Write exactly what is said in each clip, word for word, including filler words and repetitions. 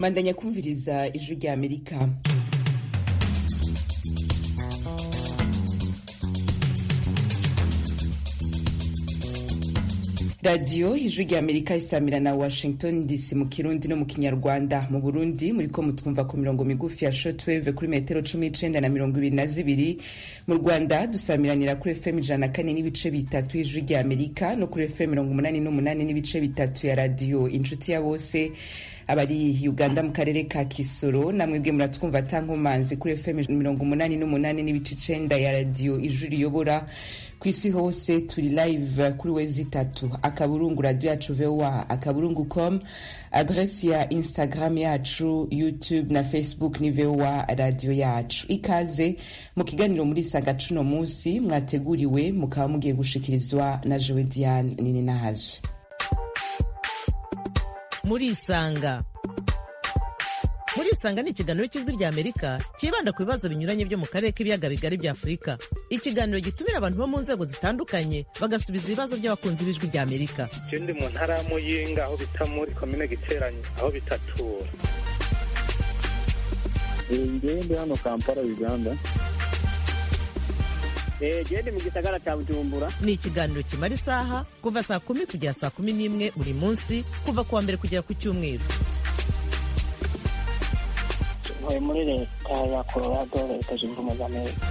Mandanya kumviriza ijwi rya Amerika. Radio ijwi rya Amerika isamira na Washington D C mu Kirundi no mu Kinyarwanda. Mu Burundi muriko mutwumva ku mirongo migufi ya shortwave kuri metero cumi n'icenda na mirongo ibiri na zibiri. Mu Rwanda dusamiranira kuri F M ijana na kane n'ibice bitatu ijwi rya Amerika no kuri F M mirongo umunani n'umunani n'ibice bitatu ya radio Inshuti ya Bose. Abari Uganda mu karere ka Kisoro namwebwe muratwumva tankomanzi kuri F M mirongo umunani n'umunani n'ibice icenda ya radio ijwi riyobora. Kwisi hose turi live kuri wezi tatu akaburungu radio yacu V O A akaburungu com, adresi ya Instagram yacu, YouTube na Facebook ni V O A radio yacu. Ikaze mu kiganiro muri Sanga cuno munsi mwateguriwe mukaba mugiye gushikirizwa na Jewe Diane nini nahazwe. Muri Isanga Muri Isanga ni ikiganiro cy'ijwi rya Amerika kibanda ku bibazo binyuranye byo mu karere k'ibiyaga bigari bya Afurika. Ikiganiro gitumira abantu bo mu nzego zitandukanye bagasubiza ibibazo by'abakunzi b'ijwi rya Amerika. Je ndi mu ntara ya Muyinga aho bita muri commune Giteranyi aho bitatura. Ngiye ndi hano Kampala Uganda. Eh je ndi mu gisagara cya Bujumbura. Ni ikiganiro kimara isaha kuva saa kumi kugera saa kumi n'imwe buri munsi kuva kuwa mbere kugera ku Cyumweru. Ntuye muri leta ya Colorado, leta zunze ubumwe za Amerika.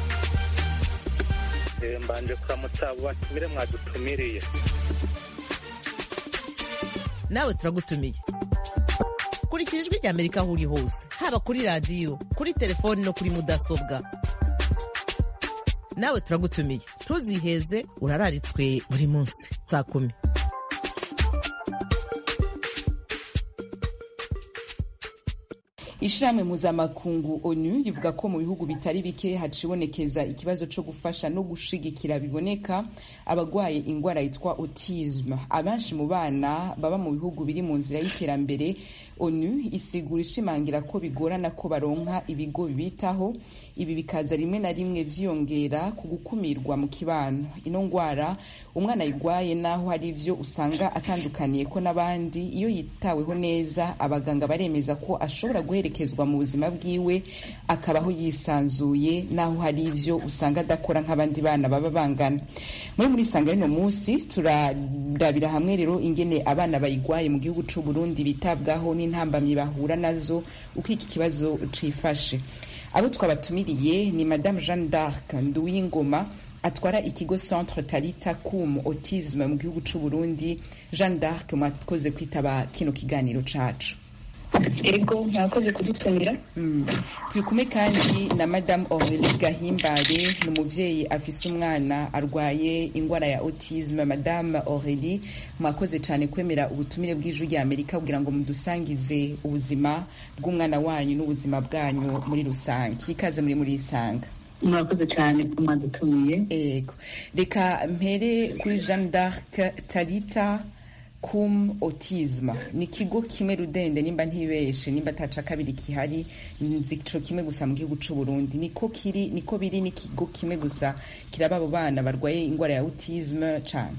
Eh mbanje kuramutsa abo batumire mwadutumiriye. Nawe turagutumiye. Kurikira ijwi rya Amerika aho uri hose, haba kuri radio, kuri telefone no kuri mudasobwa. Nawe turagutumiye. Ntuziheze urararitswe buri munsi saa kumi. Ishiramwe mpuzamakungu ONU rivuga ko mu bihugu bitari bike hacibonekeza ikibazo co gufasha no gushigikira biboneka abagwaye ingwara yitwa autisme. Abanshi mu bana baba mu bihugu biri mu nzira y'iterambere, ONU isigura ishimangira ko bigorana ko baronka ibigo bibitaho. Ibi bikaza rimwe na rimwe vyiyongera ku gukumirwa mu kibano. Ino ngwara umwana yigwaye naho hari ivyo usanga atandukaniye ko n'abandi, iyo yitaweho neza abaganga baremeza ko ashobora guherekezwa mu buzima bwiwe akabaho yisanzuye, naho hari ivyo usanga adakora nk'abandi bana baba bangana. Muri muri Sanga rino munsi turarabira hamwe rero ingene abana bayigwaye mu gihugu c'u Burundi bitabwaho n'intambamye bahura nazo uko iki kibazo cifashe. Abo twabatumiriye ni Madame Jeanne d'Arc Nduwingoma atwara ikigo Centre Talita Kum Autisme mu gihugu c'u Burundi. Jeanne d'Arc mwakoze kwitaba kino kiganiro cacu. Ego mwakoze kudutumira. Mm. Turi kumwe kandi na Madame Aurélie Gahimbare, n'umuvyeyi afise umwana arwaye ingwara ya autisme. Madame Aurélie mwakoze cyane kwemera ubutumire bw'ijwi rya Amerika kugira ngo mudusangize ubuzima bw'umwana wanyu n'ubuzima bwanyu muri rusange. Ikaze muri muri Isanga. Mwakoze cyane kumadutumiye. Ego reka mpere kuri Jeanne d'Arc. Talita Kum Autisme ni kigo kimwe rudende nimba ntibeshe nimba ataca kabiri kihari nzico kimwe gusa mu gihugu c'u Burundi. Niko kiri niko biri ni kigo kimwe gusa kiraba abo bana barwaye ingwara ya autisme cyane.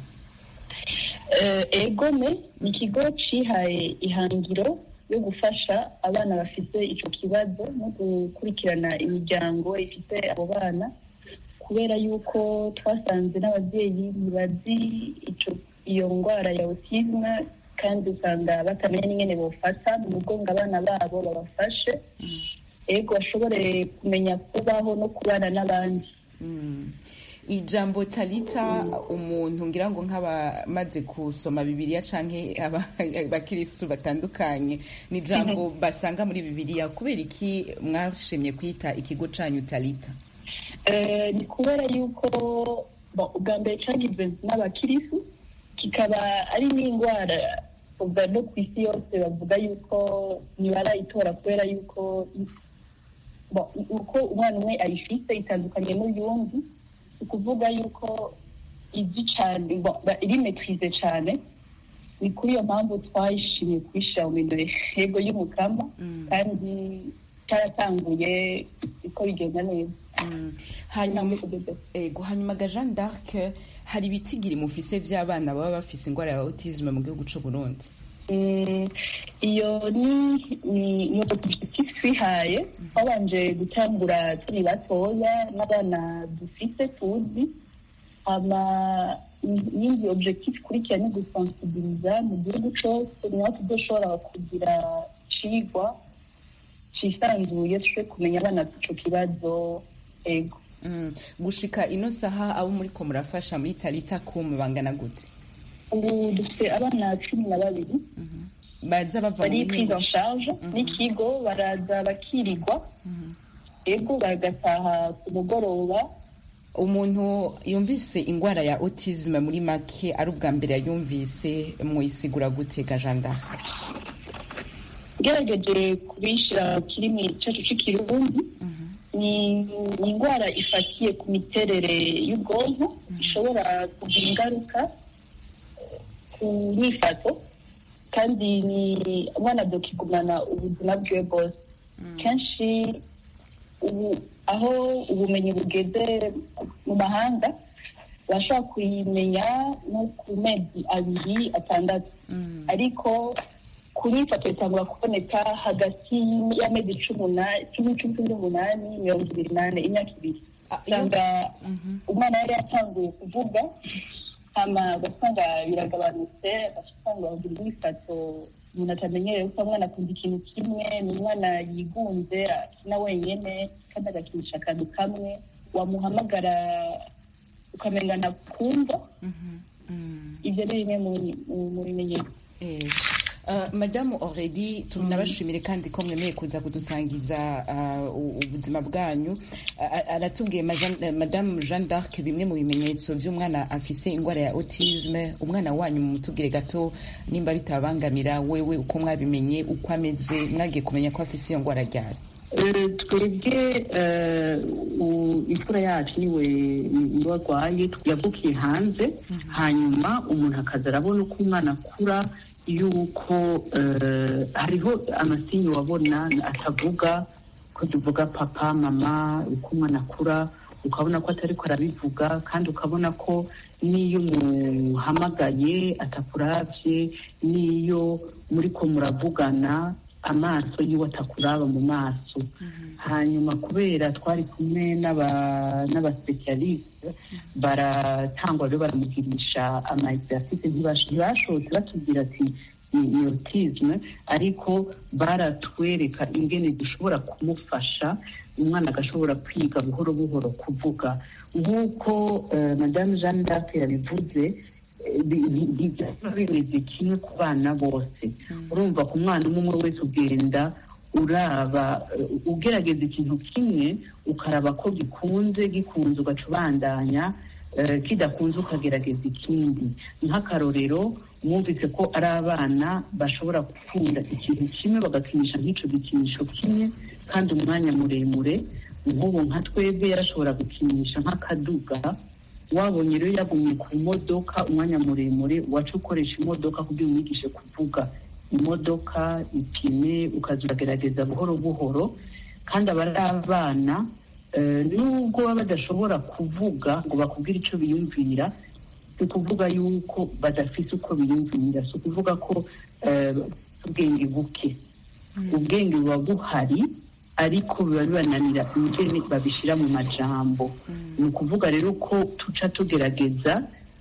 Eh egome ni kigo cihaye ihangiro yo gufasha abana bafite ico kibazo no gukurikirana imiryango ifite abo bana, kubera yuko twasanze n'abavyeyi bazi ico iyo ngwara ya autisme kandi usanga batamenya n'ingene bofata mu mugongo abana babo babafashe ego bashobore kumenya kubaho no kubana n'abandi. Mm. Ijambo Talita umuntu ngira ngo nk'abamaze kusoma Bibiliya canke abakirisu batandukanye ni jambo basanga muri Bibiliya, kubera iki mwashimye kwita ikigo canyu Talita? Eh ni kubera yuko ubwa mbere cyagizwe n'abakirisu, kikaba ari n'ingwara ubwa no ku isi yose bavuga yuko ntibarayitora kubera yuko uko umwana umwe ayifite itandukanye n'uyundi, ukuvuga yuko izi cyane iri maîtrise cyane. Ni kuri iyo mpamvu twayishimiye kwishyira mu minwe yego y'umukama kandi cyaratanguye uko bigenda neza. Hanyuma ego hanyuma ga Jeanne d'Arc hari ibitigiri mufise vy'abana baba bafise ingwara ya autisme mu gihugu c'u Burundi? Mm, iyo ni ni ni objectif twihaye twabanje gutangura turi batoya n'abana dufite tuzi ama n'indi objectif ikurikira ni gusensibiliza mu gihugu cyose niho tuzoshobora kugira icigwa cisanzuye tuje kumenya abana ico kibazo ego. Mm. Gushika ino saha abo muri ko murafasha muri Talita Kum bangana gute? Ubu dufite abana cumi na babiri baza bava bari mu prise en charge n'ikigo baraza bakirirwa ego bagataha ku mugoroba. Umuntu yumvise ingwara ya autisme muri make ari ubwa mbere yumvise mwisigura gute ga Jeanne d'Arc? Gerageje kubishira mu kirimi cyacu c'ikirundi ni ingwara ifatiye ku miterere y'ubwonko ishobora kugira ingaruka ku nyifato kandi ni umwana dokigumana ubuzima bwiwe bwose. Kenshi ubu aho ubumenyi bugeze mu mahanga bashobora kuyimenya no ku mezi abiri atandatu ariko ku nyifato bitangura kuboneka hagati y'amezi cumi cumi n'umunani mirongo ibiri n'ane imyaka ibiri usanga umwana yari yatanguye kuvuga hama ugasanga biragabanutse ugasanga bagira imyifato umuntu atamenyereye kuko umwana akunda ikintu kimwe ni umwana yigunze akina wenyene kandi agakinisha akantu kamwe wamuhamagara ukamenga ntakumva. Ibyo ni bimwe mu bimenyetso. Uh, Madamu Aurélie tunabashimire kandi ko mwemeye kuza kudusangiza uh, ubuzima bwanyu. Uh, aratubwiye Madamu Jeanne d'Arc bimwe mu bimenyetso by'umwana afise ingwara ya autisme. Umwana wanyu mumutubwire gato nimba bitabangamira wewe uko mwabimenye uko ameze mwagiye kumenya ko afise iyo ngwara ryari? Twebwe imfura yacu niwe niwe arwaye yavukiye hanze hanyuma umuntu akaza arabona uko umwana akura yuko hariho amasinyo wabona atavuga ko tuvuga papa mama uko umwana akura ukabona ko atari ko arabivuga kandi ukabona ko niyo muhamagaye atakuravye niyo muri ko muravugana amaso yiwe atakuraba mu maso. Hanyuma kubera twari kumwe n'aba n'abaspecialiste baratangwa rero baramugirisha ama exercice ntibashobotse batubwira ati ni autisme ariko baratwereka ingene dushobora kumufasha umwana agashobora kwiga buhoro buhoro kuvuga nk'uko uh, Madame Jeanne d'Arc yabivuze bimeze kimwe ku bana bose. Urumva ku mwana umwe wese ugenda uraba ugerageza ikintu kimwe ukaraba ko gikunze gikunze ugaca ubandanya kidakunze ukagerageza ikindi. Nk'akarorero mwumvise ko ari abana bashobora gukunda ikintu kimwe bagakinisha nk'ico gikinisho kimwe kandi umwanya muremure nk'ubu nka twebwe yarashobora gukinisha nk'akaduga wabonye rero yagumye ku modoka umwanya muremure wacu ukoresha imodoka kugira umwigishe kuvuga imodoka ipine ukazuragerageza buhoro buhoro kandi abari abana nubwo baba badashobora kuvuga ngo bakubwire icyo biyumvira si ukuvuga yuko badafise uko biyumvira si ukuvuga ko ubwenge buke ubwenge buba buhari ariko biba bibananira ingene babishira mu majambo. Ni ukuvuga rero ko tuca tugerageza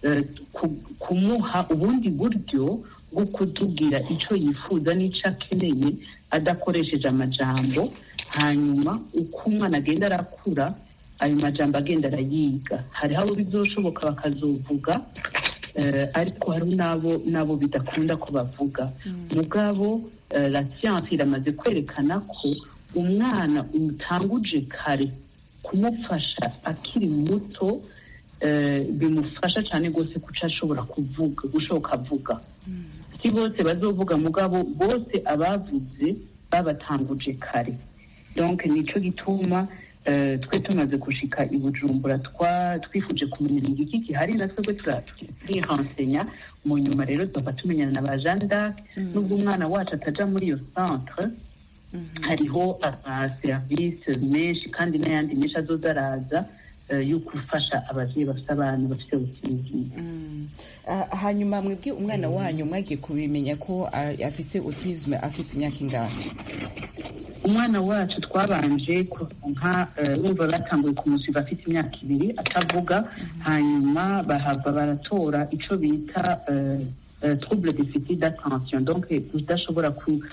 kumuha ubundi buryo bwo kutubwira icyo yifuza n'icyo akeneye adakoresheje amajambo hanyuma uko umwana agenda arakura ayo majambo agenda arayiga. Hariho abo bizoshoboka bakazovuga ariko hari n'abo n'abo bidakunda ko bavuga. Mugabo la science iramaze kwerekana ko umwana umutanguje kare kumufasha akiri muto bimufasha cyane gose kuca ashobora kuvuga gushoka avuga. Si bose bazovuga mugabo bose abavuze babatanguje kare. Donc nico gituma twe tumaze gushika i Bujumbura twifuje kumenya iki gihari natwe turarensenya mu nyuma rero tuba tumenyana na ba Jeanne d'Arc nubwo umwana wacu ataja muri iyo centre hariho amaserivisi menshi kandi n'ayandi menshi azozaraza yo gufasha abavyeyi bafite abana bafite ubuzima. Uh, hanyuma mwebwe umwana wanyu mwagiye kubimenya ko uh, afise autisme afise imyaka ingahe? Umwana wacu twabanje kuronka urumva batanguye kumusiba afite imyaka ibiri atavuga, hanyuma bahava baratora ico bita trouble déficit d'attention, donc udashobora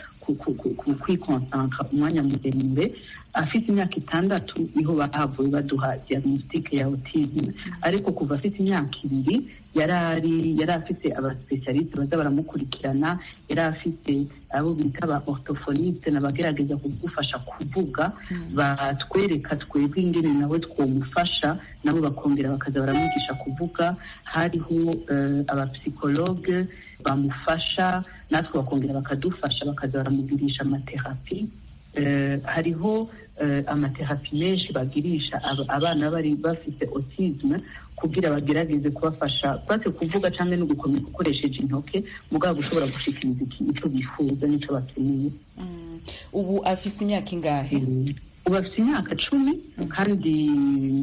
kwikonsantra umwanya muremure. Afite imyaka itandatu niho bahavuye baduha diagnostic ya autisme, ariko kuva afite imyaka ibiri yarari yari afite abaspecialiste baza baramukurikirana, yari afite abo bita ba orthophoniste n'abagerageza kugufasha kuvuga, batwereka twebwe ingene nawe twomufasha, nabo bakongera bakaza baramwigisha kuvuga. Hariho abapsychologue bamufasha, natwe bakongera bakadufasha, bakaza baramugirisha amaterapi. Uh, hariho uh, amaterapi menshi bagirisha abana bari bafite autisme kugira bagerageze kubafasha bate kuvuga cyangwa no gukomeza gukoresheje intoke mugabo ushobora gushikiriza icyo bifuza n'icyo bakeneye. Mm. Ubu afise imyaka ingahe? Mm. Ubu afise imyaka cumi, kandi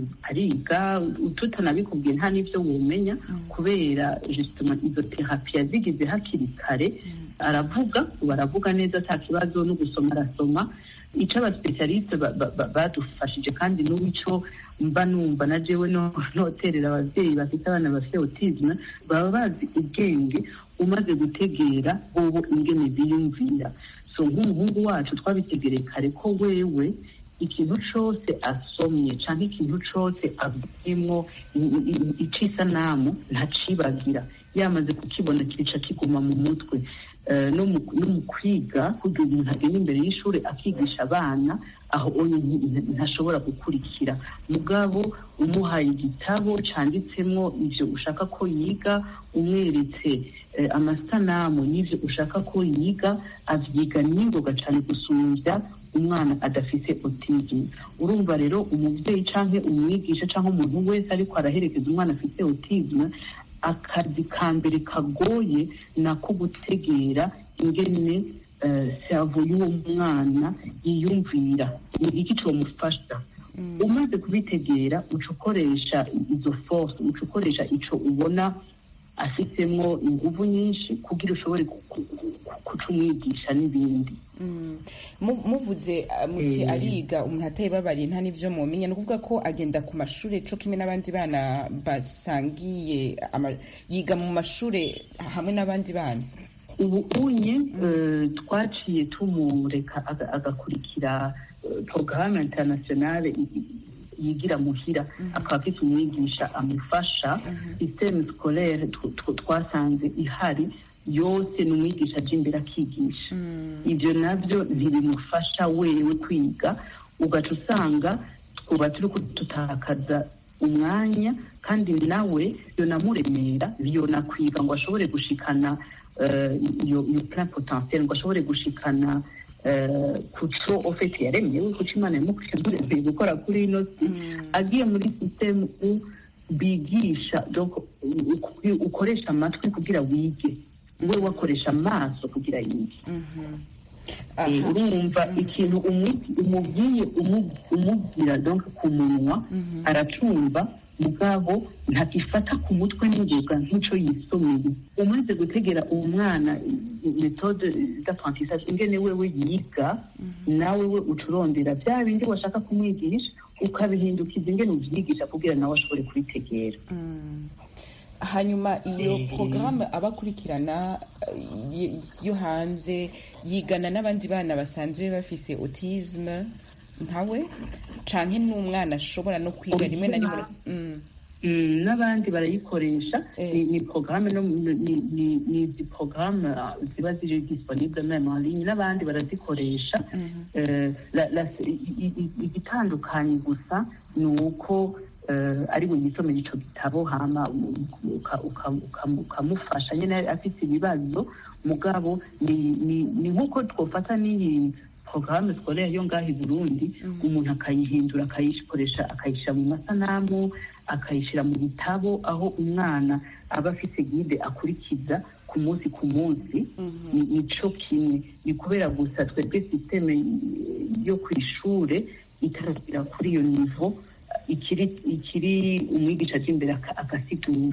ariga tutanabikubwiye nta n'ivyo womenya, kubera justement izo terapi yazigize hakiri kare. Aravuga, baravuga neza ata kibazo, no gusoma arasoma. Ico abaspecialiste badufashije kandi n'ubico mba numva na jewe no noterera abavyeyi bafite abana bafite autisme, baba bazi ubwenge umaze gutegera bobo ingene biyumvira. So nk'umuhungu wacu twabitegereye kare ko wewe ikintu cose asomye canke ikintu cose avuyemwo icisanamu ntacibagira, yamaze kukibona kica kiguma mu mutwe. Uh, no mu kwiga kugira umuntu agenda imbere y'ishuri akigisha abana aho oyo ntashobora gukurikira, mugabo umuhaye igitabo canditsemwo ivyo ushaka ko yiga, umweretse uh, amasanamu y'ivyo ushaka ko yiga, avyiga n'ingoga cane gusumvya umwana adafise autisme. Urumva rero umuvyeyi canke umwigisha canke umuntu wese ariko araherekeza umwana afite autisme, akazi ka mbere kagoye nako gutegera ingene cerveau y'uwo mwana yiyumvira, ni iki comufasha. Umaze kubitegera uca ukoresha izo force, uca ukoresha ico ubona afitsemwo inguvu nyinshi kugira ushobore kucumwigisha n'ibindi. Muvuze muti ariga umuntu atayibabariye nta n'ivyo mumenya, nukuvuga ko agenda ku mashure co kimwe n'abandi bana basangiye yiga mu mashure hamwe n'abandi bana? Ubu unye twaciye tumureka agakurikira programme internationale yigira muhira, akaba afite umwigisha amufasha. Systeme scolaire twasanze ihari yose ni umwigisha aje imbere akigisha. Ibyo navyo ntibimufasha wewe kwiga, ugaca usanga twuba turi tutakaza umwanya, kandi nawe yonamuremera yona kwiga ngo ashobore gushikana iyo plein potentiel, ngo ashobore gushikana kuco ofete yaremewe, kuco Imana yamukuremeye gukora kuri ino si. Agiye muri systeme bigisha, donc ukoresha amatwi kugira wige, we wakoresha amaso kugira yige. Urumva ikintu umubwiye umubwira donc ku munwa aracumva, mugabo ntakifata ku mutwe n'ingoga nk'ico yisomeye. Umaze gutegera umwana méthode d'apprentissage ingene wewe yiga, nawe we ucurondera bya bindi washaka kumwigisha ukabihindukiza ingene uvyigisha kugira nawe ashobore kubitegera. Hanyuma iyo programme abakurikirana yo hanze yigana n'abandi bana basanzwe bafise autisme nkawe, canke n'umwana ashobora no kwiga rimwe na rimwe? N'abandi barayikoresha. Ni programme no ni di programme ziba ziri disponible même en ligne, n'abandi barazikoresha. Igitandukanye gusa ni uko ari we yisomera ico gitabo hama ukamufasha nyene afite ibibazo, mugabo ni nkuko twofata n'iyi programme scolaire yo ngaho i Burundi, umuntu akayihindura akayikoresha, akayishira mu masanamu, akayishira mu bitabo, aho umwana aba afite guide akurikiza ku munsi ku munsi. Nico kimwe, ni kubera gusa twebwe systeme yo kwishure itaragera kuri iyo niveau, ikiri ikiri umwigisha aje imbere akasigura.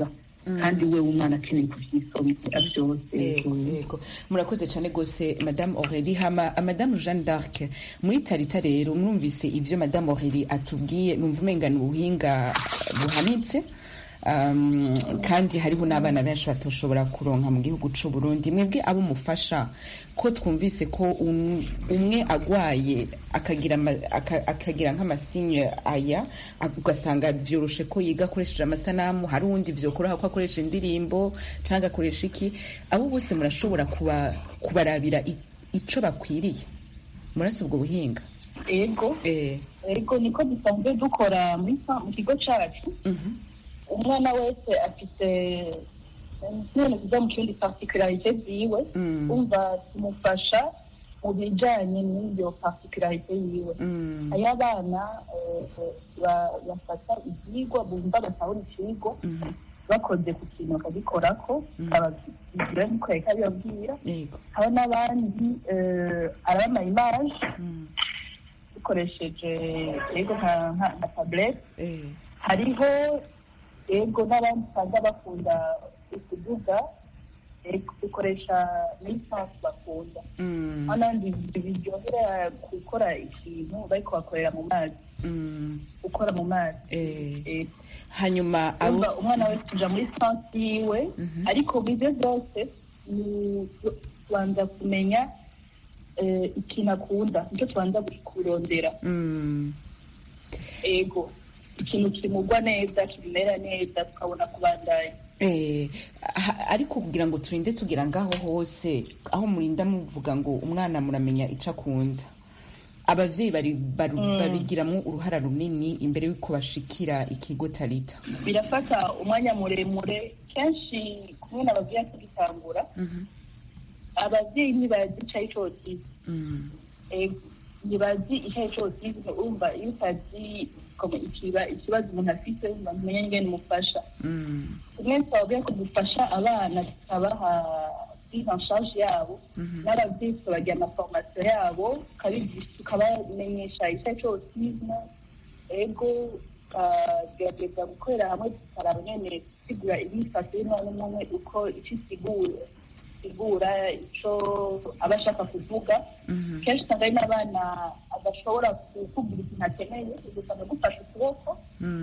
kandi we umwana akeneye kuvyisomera byose. Yego, murakoze cyane gose Madame Aurélie. Hama Madame Jeanne d'Arc, muri Tarita rero mwumvise ivyo Madame Aurélie atubwiye, numva umenga ni ubuhinga buhanitse. Um, kandi hariho n'abana benshi batoshobora kuronka mu gihugu c'u Burundi. Mwebwe abo mufasha ko twumvise ko um, umwe agwaye akagira aka, akagira nk'amasinye aya ugasanga vyoroshe ko yiga akoresheje amasanamu, hari uwundi vyokoroha ko akoresha indirimbo cyangwa akoresha iki, abo bose murashobora kuba kubarabira ico bakwiriye murasi ubwo buhinga? Ego eh ego niko dusanzwe dukora mu kigo cacu. Mhm. Umwana wese afite none kuza mu kindi particularité ziwe, umva tumufasha mu bijanye n'iyo particularité yiwe. Aya abana bafata ivyigwa bumva batahura ikigo bakoze ku kintu bakagikorako abagira nikoreka bibabwira. Haba n'abandi araba ama image dukoresheje ego nka tablet. Hariho ego n'abandi usanga bakunda ukuvuga dukoresha lisansi bakunda. N'abandi biryohera gukora ikintu bariko bakorera mu mazi, gukora mu mazi. Hanyuma umwana wese tuja muri lisansi yiwe, ariko bivyo byose tubanza kumenya ikintu akunda, nicyo tubanza kurondera. Ego ikintu kimugwa neza, kimera neza, tukabona kubandanya. Eh, ariko kugira ngo turinde tugira ngaho hose aho murinda muvuga ngo umwana muramenya ico akunda, abavyeyi bari babigiramwo uruhara runini imbere yuko bashikira ikigo Tarita. Birafata umwanya muremure kenshi kumwe n'abavyeyi tugitangura. Abavyeyi ntibazi icayi cose. Ntibazi icayi cose, urumva iyo utazi ikiba ikibazo umuntu afite bamenye ingene umufasha. Umwe twabwiye ko dufasha abana tukabaha prise en charge yabo, n'abavyeyi tukabagira amaformation yabo, tukabamenyesha icayi cose. Ego tukagerageza gukorera hamwe tukaraba nyene gusigura imyifato y'umwana umwe uko ico isigura sigura ico aba ashaka kuvuga. Kenshi usanga ari n'abana adashobora kukubwira ikintu akeneye, ugasanga gufasha ukuboko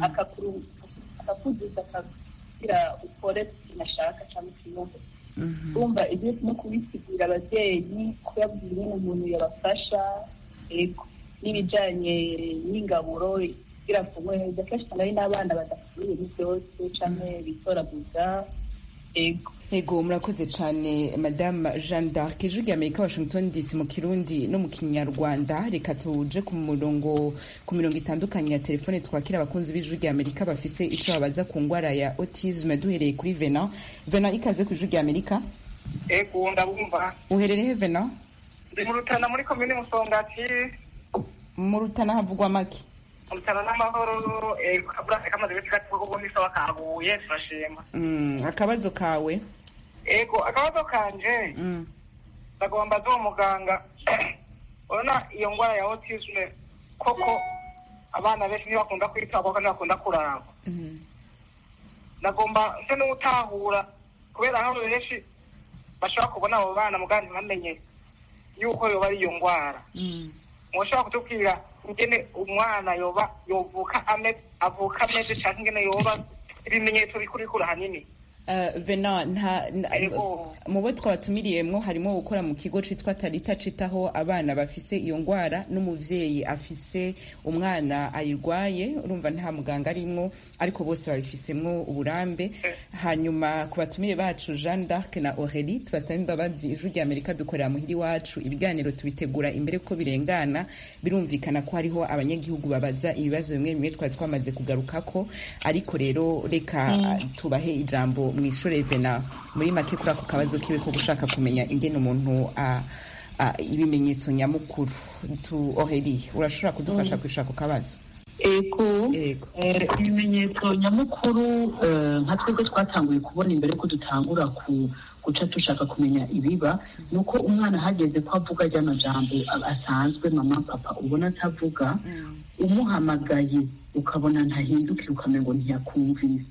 akakuzuza akagira ukore ikintu ashaka cyangwa ikinyumva. Urumva ibyo no kubisigurira abavyeyi, kubabwira ingene umuntu yabafasha, ego n'ibijanye n'ingaburo kugira kumwe neza. Kenshi usanga ari n'abana badakuriye byose canke bitoraguza. Ego Ego murakoze cyane Madame Jeanne d'Arc. Ijwi ry'Amerika, Washington D C mu Kirundi no mu Kinyarwanda. Reka tuje ku murongo ku mirongo itandukanye ya telefone twakira abakunzi b'Ijwi ry'Amerika bafise ico babaza ku ngwara ya autisme. Duhereye kuri Vena. Vena, ikaze ku Ijwi ry'Amerika. Ego ndabumva. Uherereye he Vena? Ndi mu Rutana muri commune Musongati. Mu Rutana havugwa make? Mutana n'amahoro. Ego kabura kamaze bita ko ubundi sawa kaguye turashima. Mm, akabazo kawe? Ego akabazo kanje ndagomba zo muganga ona iyo ngwara ya autisme koko abana benshi ntibakunda kwitaba kandi bakunda kuraraba. Ndagomba nse n'utahura kubera aho benshi bashaka kubona abo bana muganga bamenye yuko yoba ari iyo ngwara. Mushaka kutubwira ingene umwana yoba yovuka ame avuka ameze cyangwa ingene yoba ibimenyetso bikurikura hanini? Uh, Vena, nta mu bo twabatumiriyemwo harimo gukora mu kigo citwa Tarita citaho abana bafise iyo ngwara n'umuvyeyi afise umwana ayirwaye. Urumva nta muganga arimwo ariko bose babifisemwo uburambe. Hanyuma ku batumire bacu Jeanne d'Arc na Aurélie tubasaba imbabazi. Ijwi ry'Amerika dukorera muhiri wacu, ibiganiro tubitegura imbere ko birengana. Birumvikana ko hariho abanyagihugu babaza ibibazo bimwe bimwe twari twamaze kugarukako, ariko rero reka mm. tubahe ijambo mwishure Vena muri make kuri ako kabazo kiwe ko gushaka kumenya ingene umuntu ibimenyetso nyamukuru. Tu Aurélie, urashobora kudufasha kwishaka ku kabazo? Ego ibimenyetso nyamukuru nka twebwe twatanguye kubona imbere ko dutangura ku guca dushaka kumenya ibiba, nuko umwana hageze ko avuga ry'amajambo asanzwe mama papa ubona atavuga, umuhamagaye ukabona ntahindukira ukamengo ntiyakumvise,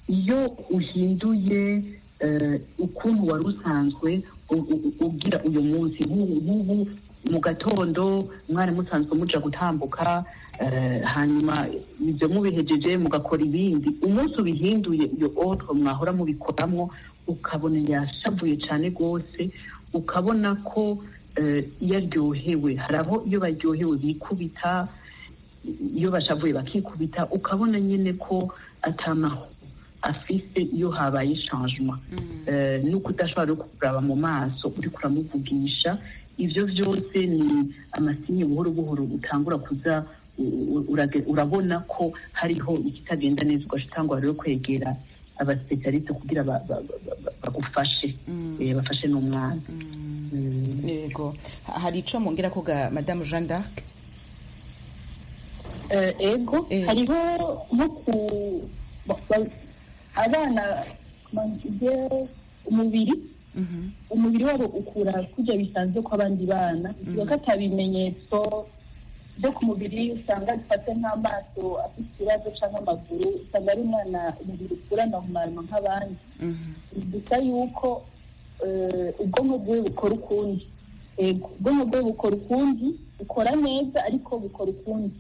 iyo uhinduye ukuntu wari usanzwe ugira uyu munsi, nk'ubu mu gatondo mwari musanzwe muja gutambuka, hanyuma ibyo mubihejeje mugakora ibindi, umunsi ubihinduye iyo otwo mwahora mubikoramwo ukabona yashavuye cyane rwose, ukabona ko iyo aryohewe, hari aho iyo baryohewe bikubita, iyo bashavuye bakikubita, ukabona nyine ko atamaho afise iyo habaye changement, nuko udashobora no kuraba mu maso uri kuramuvugisha. Ivyo vyose ni amasinye buhoro buhoro utangura kuza urabona ko hariho ikitagenda neza, ugashitangura rero kwegera abaspecialiste kugira bagufashe bafashe n'umwana. Yego, hari ico mongera ko ga Madame Jeanne d'Arc? Ego, hariho nko ku abana umubiri umubiri wabo ukura kujya bisanzwe ko abandi bana, bivuga ko atabimenyetso byo ku mubiri usanga bifate nk'amaso afite ikibazo cyangwa amaguru, usanga ari umwana umubiri ukura normal nk'abandi. Gusa yuko ubwonko bwe bukora ukundi, ubwonko bwe bukora ukundi, bukora neza ariko bukora ukundi.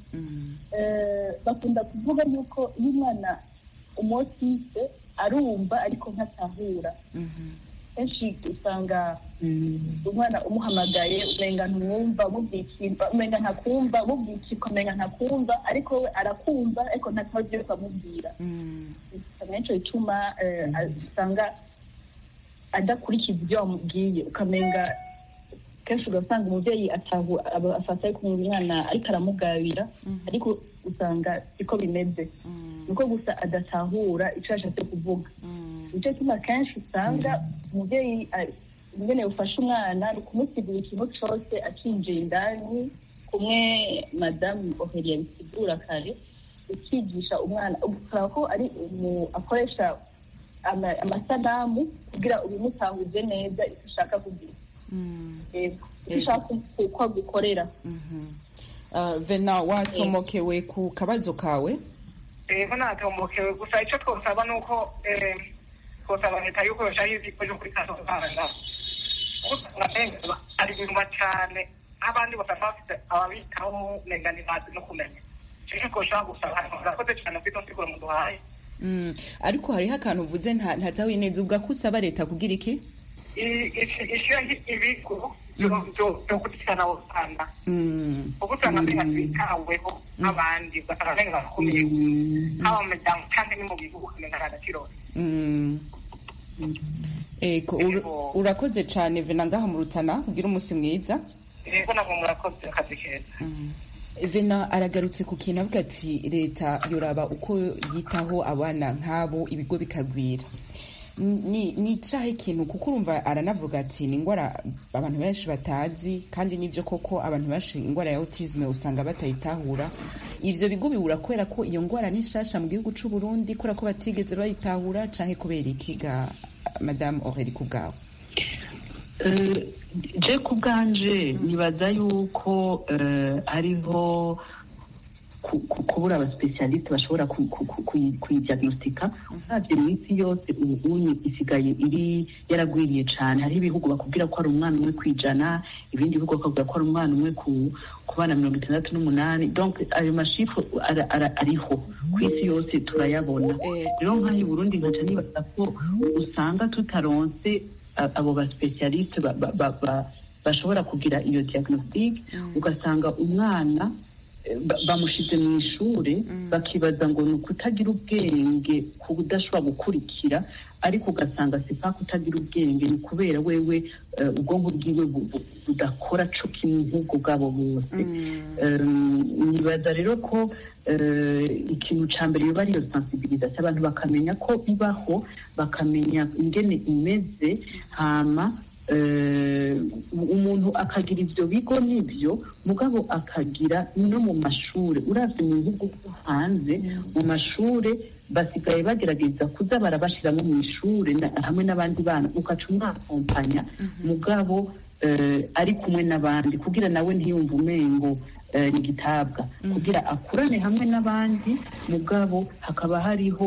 Bakunda kuvuga yuko iyo umwana umotise arumva ariko ntatahura, kenshi usanga umwana umuhamagaye umenga ntumwumva, mubwikirwa umenga ntakumva, mubwikirwa umenga ntakumva, ariko we arakumva ariko ntatazi yuko amubwira. Usanga nico bituma usanga adakurikiza ibyo wamubwiye, ukamenga kenshi ugasanga umubyeyi afata ariko umwana ariko aramugabira, ariko usanga siko bimeze, nuko gusa adatahura icyo yashatse kuvuga. Nicyo gituma kenshi usanga umubyeyi ingene ufasha umwana ni ukumusigura ikintu cyose akinjiye indani, kumwe Madame Ohelia bisigura kare, ukigisha umwana ukora ko ari akoresha amasanamu kugira ubimutahuze neza icyo ushaka kugira, icyo ushaka ko gukorera. Vena, watomokewe ku kabazo kawe? Ego natomokewe, gusa icyo twosaba ni uko twosaba leta yuko yoshaho ibikoresho kuri kazo k'abana, kuko ari ibintu cyane abandi bafata bafite ababitaho umenganizazi no kumenya. Icyo twoshaho gusaba, murakoze cyane kuri tonsi kure muduhaye. Ariko hariho akantu uvuze ntatahuye neza, uvuga ko usaba leta kugira iki? Ishyiraho ibigo byo gukurikirana abo bana, kuko usanga mbega bitaweho nk'abandi, ugasanga mbega bakomeye haba mu miryango cyangwa ni mu bihugu, ukamenya agaciro. Ego, urakoze cyane Vena ngaha mu Rutana, kugira umunsi mwiza. Ego nabwo murakoze, akazi keza. Vena aragarutse ku kintu avuga ati leta yoraba uko yitaho abana nk'abo, ibigo bikagwira. Ni ni cyahe ikintu, kuko urumva aranavuga ati ni ingwara abantu benshi batazi, kandi nivyo koko abantu benshi ingwara ya autisme usanga batayitahura. Ivyo bigo biwura kwera ko iyo ngwara ni shasha mu gihugu c'u Burundi, kora ko batigeze bayitahura, canke kubera ikiga Madame Aurélie kubgaho? Je kubganje nibaza yuko hariho kubura abaspecialiste bashobora kuyidiagnostika. Uravye imiti yose ubu isigaye iri yaragwiriye cane, hari ibihugu bakubwira ko ari umwana umwe kwijana, ibindi bihugu bakubwira ko ari umwana umwe ku bana mirongo itandatu n'umunani. Donc ayo mashifu ariho kw'isi yose turayabona. Rero nk'aho i Burundi nkaca nibaza ko usanga tutaronse abo baspecialiste bashobora kugira iyo diagnostic, ugasanga umwana bamushize mu ishure bakibaza ngo ni ukutagira ubwenge kudashobora gukurikira, ariko ugasanga sipa kutagira ubwenge, ni kubera wewe ubwonko bwiwe budakora co kimwe nk'ubwo bwabo bose. Nibaza rero ko ikintu ca mbere yoba ariyo sensibilisation, abantu bakamenya ko bibaho, bakamenya ingene imeze, hama umuntu akagira ivyo bigo n'ivyo mugabo akagira no mu mashure. Uravye mu bihugu hanze mu mashure basigaye bagerageza kuza barabashiramo mu ishure hamwe n'abandi bana, ukaca umwakompanya mugabo ari kumwe n'abandi kugira nawe ntiyumve umengo ni gitabwa, kugira akurane hamwe n'abandi mugabo hakaba hariho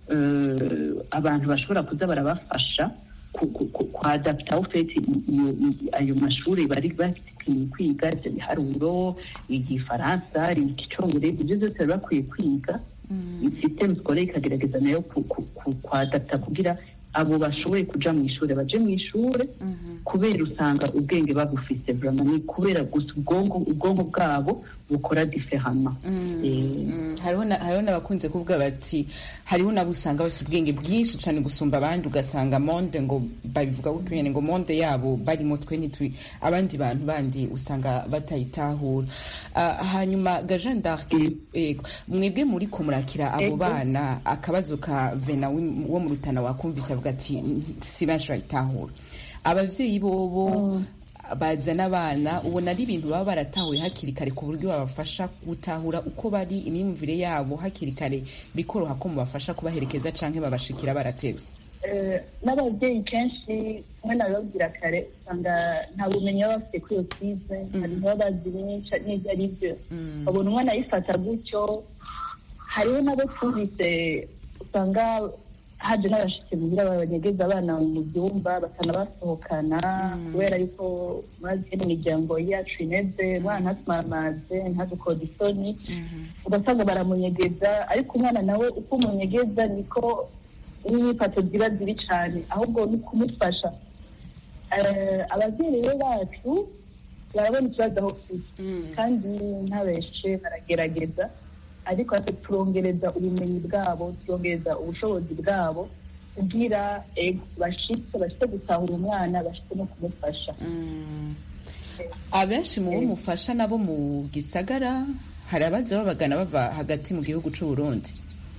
uh, abantu bashobora kuza barabafasha kwadapta ufite ayo mashuri bari bafite kwiga ibyo biharuro igifaransa icyongereza ibyo byose bari bakwiye kwiga system scolaire ikagerageza nayo kwadapta kugira abo bashoboye kuja mu ishuri baje mu ishuri kubera usanga ubwenge babufise vraiment ni kubera gusa ubwongo ubwongo bwabo bukora différemment. hariho hariho n'abakunze kuvuga bati hariho nabo usanga bafite ubwenge bwinshi cyane gusumba abandi ugasanga monde ngo babivuga gutyo nyene ngo monde yabo bari mutwe nitwi abandi bantu bandi usanga batayitahura. Hanyuma Jeanne d'Arc mwebwe muri ko murakira abo bana akabazo ka Vena wo mu Rutana wakumvise avuga ati si benshi bayitahura abavyeyi bobo bazana abana ubona ari ibintu baba baratahuye hakiri kare ku buryo babafasha gutahura uko bari imyumvire yabo hakiri kare bikoroha ko mubafasha kubaherekeza canke babashikira baratevye. N'ababyeyi kenshi mwe nababwira kare usanga nta bumenyi baba bafite kuri iyo krize hari baba bazi n'ibyo ari byo babona umwana ayifata gutyo. Hariho n'abo twumvise usanga haje n'abashitsi mugira babanyegeza abana mu byumba batanabasohokana kubera yuko maze n'imiryango yacu ineze umwana ntatwamaze ntadukode isoni ugasanga baramunyegeza ariko umwana nawe uko umunyegeza niko n'imyifato ziba ziri cyane ahubwo ni kumufasha. Ababyeyi bacu barabona ikibazo aho kiri kandi ntabeshe baragerageza ariko turongereza ubumenyi bwabo turongereza ubushobozi bwabo kugira bashitse bashitse gutahura umwana bashitse no kumufasha. Abenshi mu bumufasha nabo mu gisagara hari abaza babagana bava hagati mu gihugu c'u Burundi.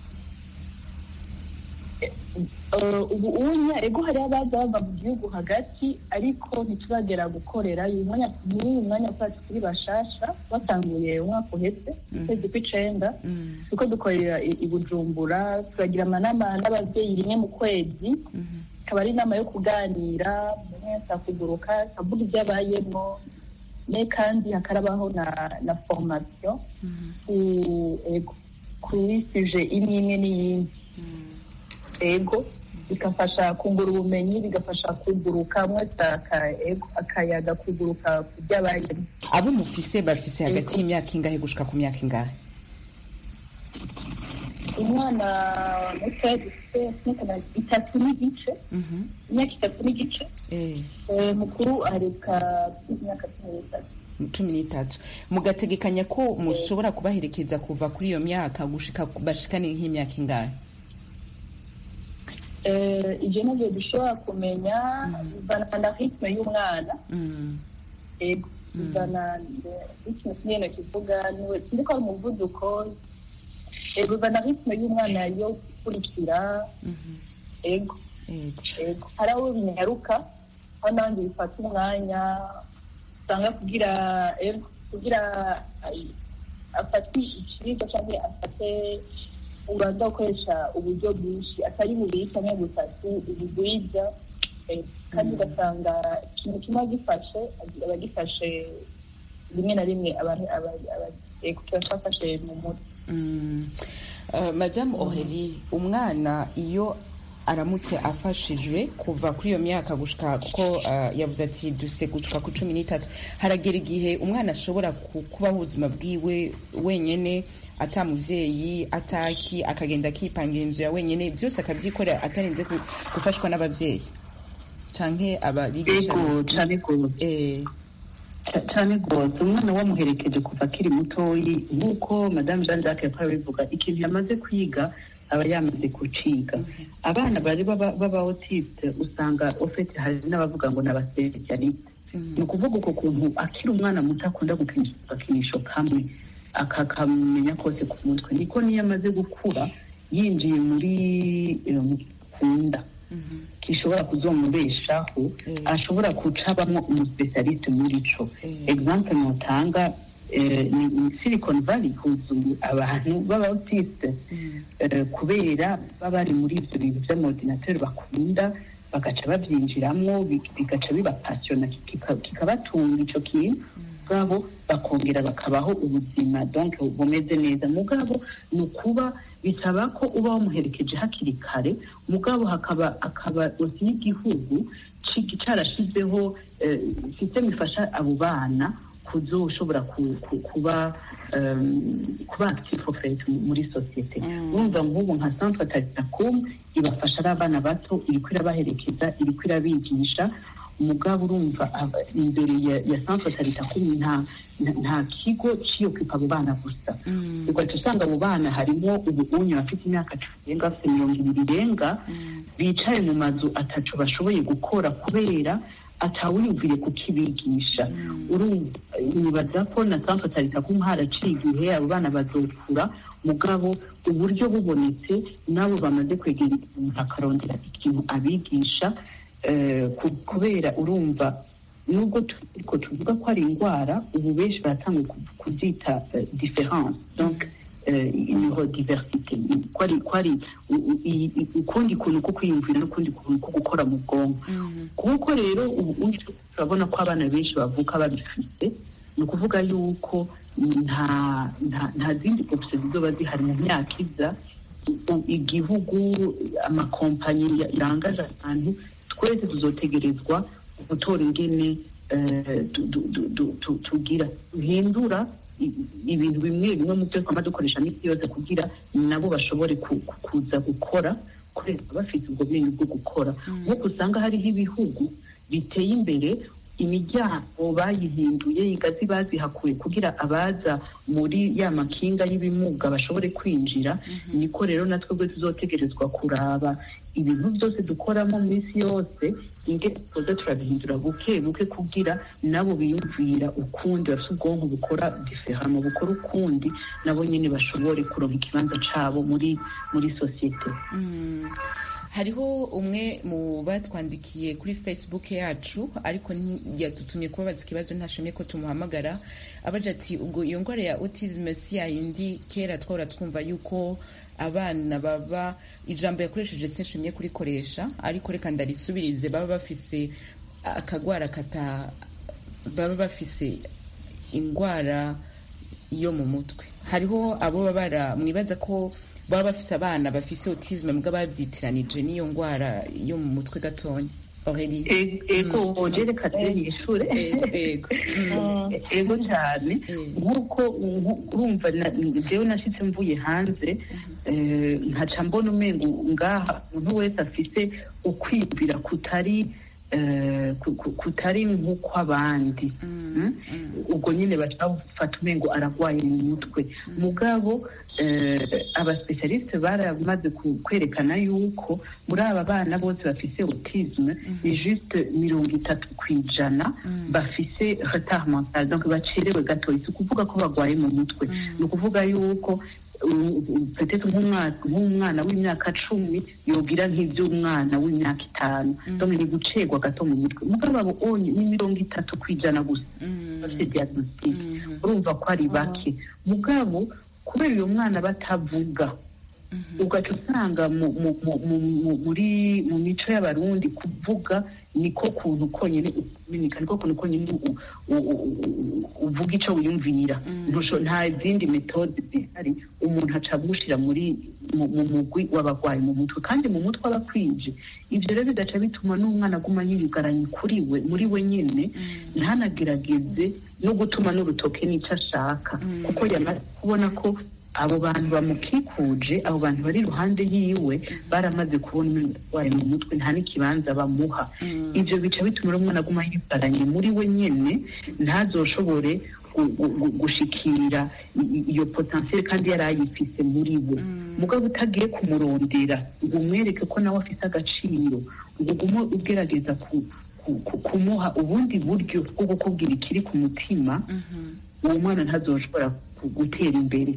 ubu unya ego hari abaza bava mu gihugu hagati ariko ntitubagera gukorera uyu mwanya muri uyu mwanya kwa tukiri bashasha batanguye umwaka uhetse kwezi kw'icenda kuko dukorera i Bujumbura turagira amanama n'abavyeyi rimwe mu kwezi akaba ari inama yo kuganira umwe atakuguruka avuga ibyabayemo ne kandi hakarabaho na na formation kuri sujet imwe imwe n'iyindi ego bigafasha kungura ubumenyi bigafasha kuguruka mwese akayaga kuguruka ku by'abayemo. Abo mufise bafise hagati y'imyaka ingahe gushika ku myaka ingahe? Umwana muto dufite itatu n'igice imyaka itatu n'igice mukuru areka imyaka cumi n'itatu. Mugategekanya ko mushobora kubaherekeza kuva kuri iyo myaka gushika bashikane nk'imyaka ingahe? Ibyo nabyo dushobora kumenya bivana na ritme y'umwana ego bivana ritme nyene kivuga niwe ndiko ari umuvuduko ego bivana ritme y'umwana yo gukurikira ego ego hari aho binyaruka aho n'abandi bifata umwanya usanga kugira ego kugira afate ikiribwa cyangwa afate ubanza gukoresha uburyo bwinshi atari bubiri cyangwa butatu ubugwiza kandi ugasanga ikintu kimwe agifashe aba gifashe rimwe na rimwe abafashe mu mutwe. Madame Aurélie, umwana iyo aramutse afashijwe kuva kuri iyo myaka gushika kuko yavuze ati duse gushika ku cumi n'itatu haragera igihe umwana ashobora kubaho ubuzima bwiwe wenyene ata muvyeyi ataki akagenda akipangira inzu ya wenyene byose akabyikorera atarinze gufashwa n'abavyeyi canke ababigisha. Ego cane gose cyane gose umwana wamuherekeje kuva akiri mutoyi nk'uko Madame Jeanne d'Arc yabivuga ikintu yamaze kwiga aba yamaze kuciga. Abana bari baba autiste usanga ofete hari n'abavuga ngo n'abasepecialiste ni ukuvuga uko kuntu akiri umwana muto akunda gukinisha agakinisho kamwe akakamenya kose ku mutwe niko niyo amaze gukura yinjiye muri mukunda kishobora kuzomubeshaho ashobora kucabamo umuspecialiste muri co. Example notanga ni Silicon Valley huzuye abantu baba autiste kubera baba bari muri ibyo bintu by'amordinateur bakunda bagaca babyinjiramo bigaca bibapasiona kikabatunga ico kintu bwabo bakongera bakabaho ubuzima donc bumeze neza mugabo ni ukuba bisaba ko uba wamuherekeje hakiri kare mugabo hakaba akaba osi y'igihugu carashizeho systeme ifasha abo bana kuzoshobora kuba kuba active fait muri societe. Urumva nk'ubu nka Centre Taritakum ibafasha ari abana bato, iriko irabaherekeza, iriko irabigisha. Mugabo urumva imbere ya Centre Taritakum nta nta kigo ciyokipa abo bana gusa. Ugaca usanga abo bana harimo ubunye bafite imyaka irenga afite mirongo ibiri irenga bicaye mu mazu ataco bashoboye gukora kubera atawiyumviye kukibigisha. Urumva nibaza ko na Centre Taritakum haraciye igihe abo bana bazokura mugabo uburyo bubonetse nabo bamaze kwegera akarondera ikintu abigisha kubera urumva nubwo turiko tuvuga ko ari indwara ubu benshi baratanga kuzita différence donc neurodiversité kwari kwari ukundi kuntu ko kwiyumvira n'ukundi kuntu ko gukora mu bwonko. Kuko rero ubu turabona ko abana benshi bavuka babifite, ni ukuvuga yuko nta nta zindi option zizoba zihari mu myaka iza. Igihugu amakompanyi yangaje abantu twese tuzotegerezwa gutora ingene tugira duhindura ibintu bimwe bimwe mu byo twama dukoresha n'isi yose kugira nabo bashobore kuza gukora kubera bafite ubwo bwenge bwo gukora. Nk'uko usanga hariho ibihugu biteye imbere imiryango bayihinduye ingazi bazihakuye kugira abaza muri ya makinga y'ibimuga bashobore kwinjira. Niko rero natwe bwe tuzotegerezwa kuraba ibintu byose dukoramo mu isi yose inge tuza turabihindura buke buke kugira nabo biyumvira ukundi bafite ubwonko bukora diferamo bukora ukundi nabo nyine bashobore kuronka ikibanza cabo muri muri societe. Mm. Hariho umwe mu batwandikiye kuri Facebook yacu ariko yatutumye kubabaza ikibazo ntashimye ko tumuhamagara abaje ati ubwo iyo ngwara ya autism si yindi kera twora twumva yuko abana baba ijambo yakoresheje sinshimye kurikoresha ariko reka ndarisubirize baba bafise akagwara kata baba bafise ingwara yo mu mutwe. Hariho abo babara mwibaza ko baba bafise abana bafise autisme mbwa bavyitiranije niyo ngwara yo mu mutwe gatonya. Aurélie ego jere kadeni ishure ego ego cyane nkuko urumva jewe nashitse mvuye hanze nkaca mbona umengo ngaha umuntu wese afise ukwibira kutari kutari nk'uko abandi ubwo nyine bafata umengo aragwaye mu mutwe. Mugabo abaspecialiste baramaze kwerekana yuko muri aba bana bose bafise autisme ni juste mirongo itatu kwijana bafise retard mental donc bacerewe gatoyi, si ukuvuga ko bagwaye mu mutwe, ni ukuvuga yuko peut-être nk'umwana w'imyaka cumi yogira nk'ivy'umwana w'imyaka itanu donc ni gucegwa gato mu mutwe. Mugabo abo onye ni mirongo itatu kwijana gusa bafite diagnostic. Urumva ko ari bake mugabo kubera uyo mwana batavuga ugaca usanga muri mu mico y'abarundi kuvuga niko kuntu konyene umenyekana niko kuntu konyene uvuga ico wiyumvira. Nta zindi metode zihari umuntu aca gushira muri mu mugwi w'abagwayi mu mutwe kandi mu mutwe abakwije. Ivyo rero bidaca bituma n'umwana aguma yiyugaranye kuri we muri we nyene ntanagerageze no gutuma n'urutoke n'ico ashaka kuko yamaze kubona ko abo bantu bamukikuje abo bantu bari iruhande yiwe baramaze kubona umurwayi mu mutwe nta n'ikibanza bamuha. Ivyo bica bituma umwana aguma yibaranye muri we nyene ntazoshobore gushikira iyo potentiel kandi yarayifise muri we. Mugabo utagiye kumurondera ngo umwereke ko nawe afise agaciro ngo ugume ugerageza kumuha ubundi buryo bwo gukubwira ikiri ku mutima uwo mwana ntazoshobora gutera imbere.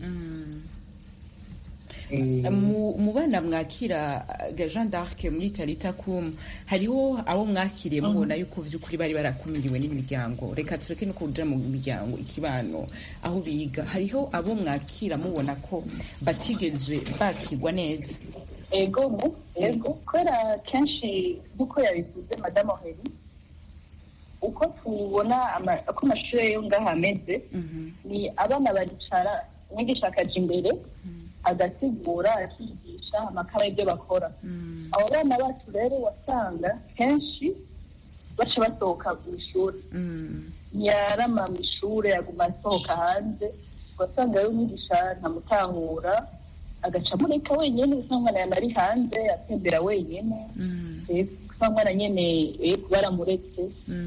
mu bana mwakira Jean d'Arc muri Taritakum hariho abo mwakiriye mubona yuko vy'ukuri bari barakumiriwe n'imiryango, reka tureke no kuja mu miryango ikibano aho biga, hariho abo mwakira mubona ko batigezwe bakigwa neza? Ego ego kubera kenshi uko yabivuze Madame Aurélie uko tubona uko amashuri yo ngaha ameze ni abana baricara umwigisha akaja imbere agasigura akigisha amakara y'ibyo bakora. Abo bana bacu rero wasanga kenshi baca basohoka mu ishuri, ntiyarama mu ishuri aguma asohoka hanze, ugasanga rero umwigisha ntamutahura agaca amureka wenyine, usanga umwana yanari hanze atembera wenyine, usanga umwana nyene baramuretse,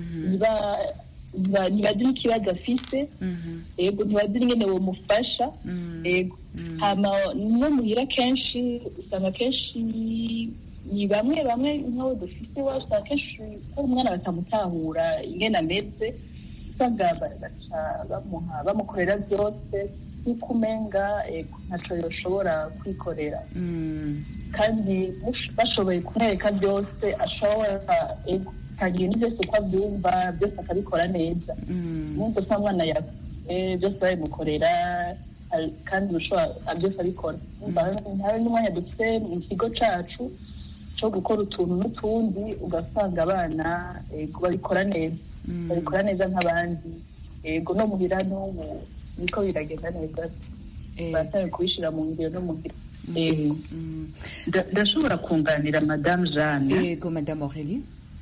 ntibazira ikibazo afise, yego ntibazira ingene bomufasha, yego hama no muhira kenshi usanga kenshi ni bamwe bamwe nk'abo dufise iwacu usanga kenshi ko umwana batamutahura ingene ameze, usanga baca bamuha bamukorera byose nk'uko umenga ntaco yoshobora kwikorera, kandi bashoboye kumwereka byose ashobora kagira n'ibyo uko abyumva byose akabikora neza. N'ubwo usanga umwana byose babimukorera kandi byose abikora. Hari n'umwanya dufite mu kigo cacu cyo gukora utuntu n'utundi, ugasanga abana babikora neza, babikora neza nk'abandi. Yego no muhira n'ubu niko biragenda neza, bataye kubishira mu ngiro no muhira. Ndashobora kunganira Madame Jeanne. Yego Madame Aurélie.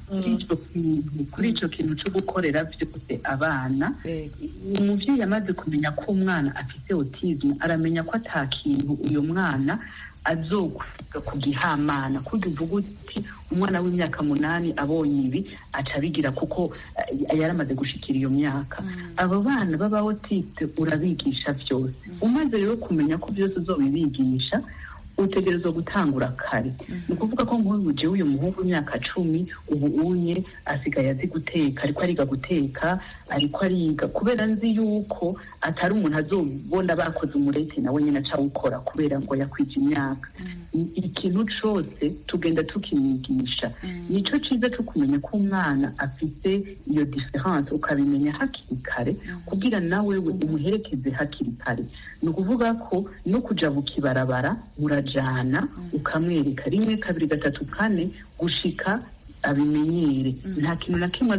Kuri icyo kintu cyo gukorera byose abana, umubyeyi amaze kumenya ko umwana afite autisme aramenya ko ata kintu uyu mwana azokwiga kugihamana, kuko uvuga uti umwana w'imyaka munani abonye ibi aca abigira kuko yaramaze gushikira iyo myaka. Abo bana baba autiste urabigisha byose, umaze rero kumenya ko byose uzobibigisha utegerezwa gutangura kare. Ni ukuvuga ko nk'ubu jewe uyu muhungu w'imyaka cumi ubu unye asigaye azi guteka, ariko ariga guteka, ariko ariga kubera nzi yuko atari umuntu azobona bakoze umurete nawe nyine aca awukora kubera ngo yakwije imyaka. Ikintu cose tugenda tukimwigisha. Nico ciza cyo kumenya ko umwana afite iyo difference, ukabimenya hakiri kare kugira nawe we umuherekeze hakiri kare. Ni ukuvuga ko no kuja bukibarabara murajana ukamwereka rimwe kabiri gatatu kane gushika abimenyere. Nta kintu na kimwe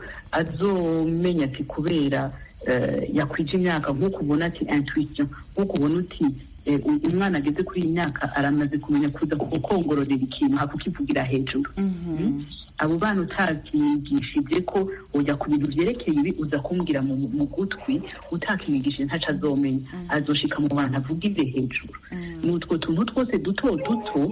azomenya ati kubera yakwije imyaka, nk'uko ubona ati intuition, nk'uko ubona uti umwana ageze kuri iyi myaka aramaze kumenya kuza kukongororera ikintu hakukivugira hejuru. Abo bana utakimwigishije ko ujya ku bintu vyerekeye ibi uza kumbwira mu gutwi, utakimwigishije ntaco azomenya, azoshika mu bantu avugire hejuru. N'utwo tuntu twose duto duto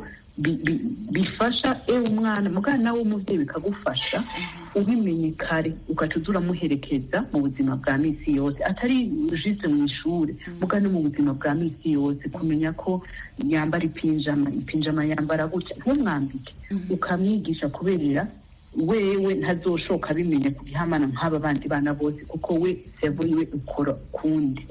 bifasha ewe umwana mugana nawe umuvyeyi bikagufasha ubimenye kare, ugaca uza uramuherekeza mu buzima bwa misi yose, atari juste mu ishuri mugana mu buzima bwa misi yose, kumenya ko yambara ipinjama ipinjama yambara gutya ntumwambike, ukamwigisha kuberera wewe ntazoshoka abimenye kugihamana nk'aba bandi bana bose, kuko we servo yiwe ukora kundi.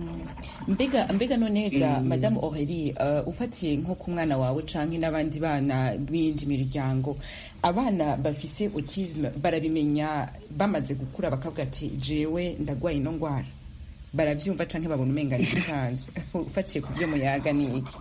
Mbega mbega nonega mm. Madame Aurélie, uh, ufatiye nko ku mwana wawe canke n'abandi bana b'indi miryango, abana bafise autisme barabimenya bamaze gukura bakavuga ati jewe ndagwaye ino ngwara, baravyumva canke babona umenga ni bisanzwe? Ufatiye ku vyo muyaga ni iki?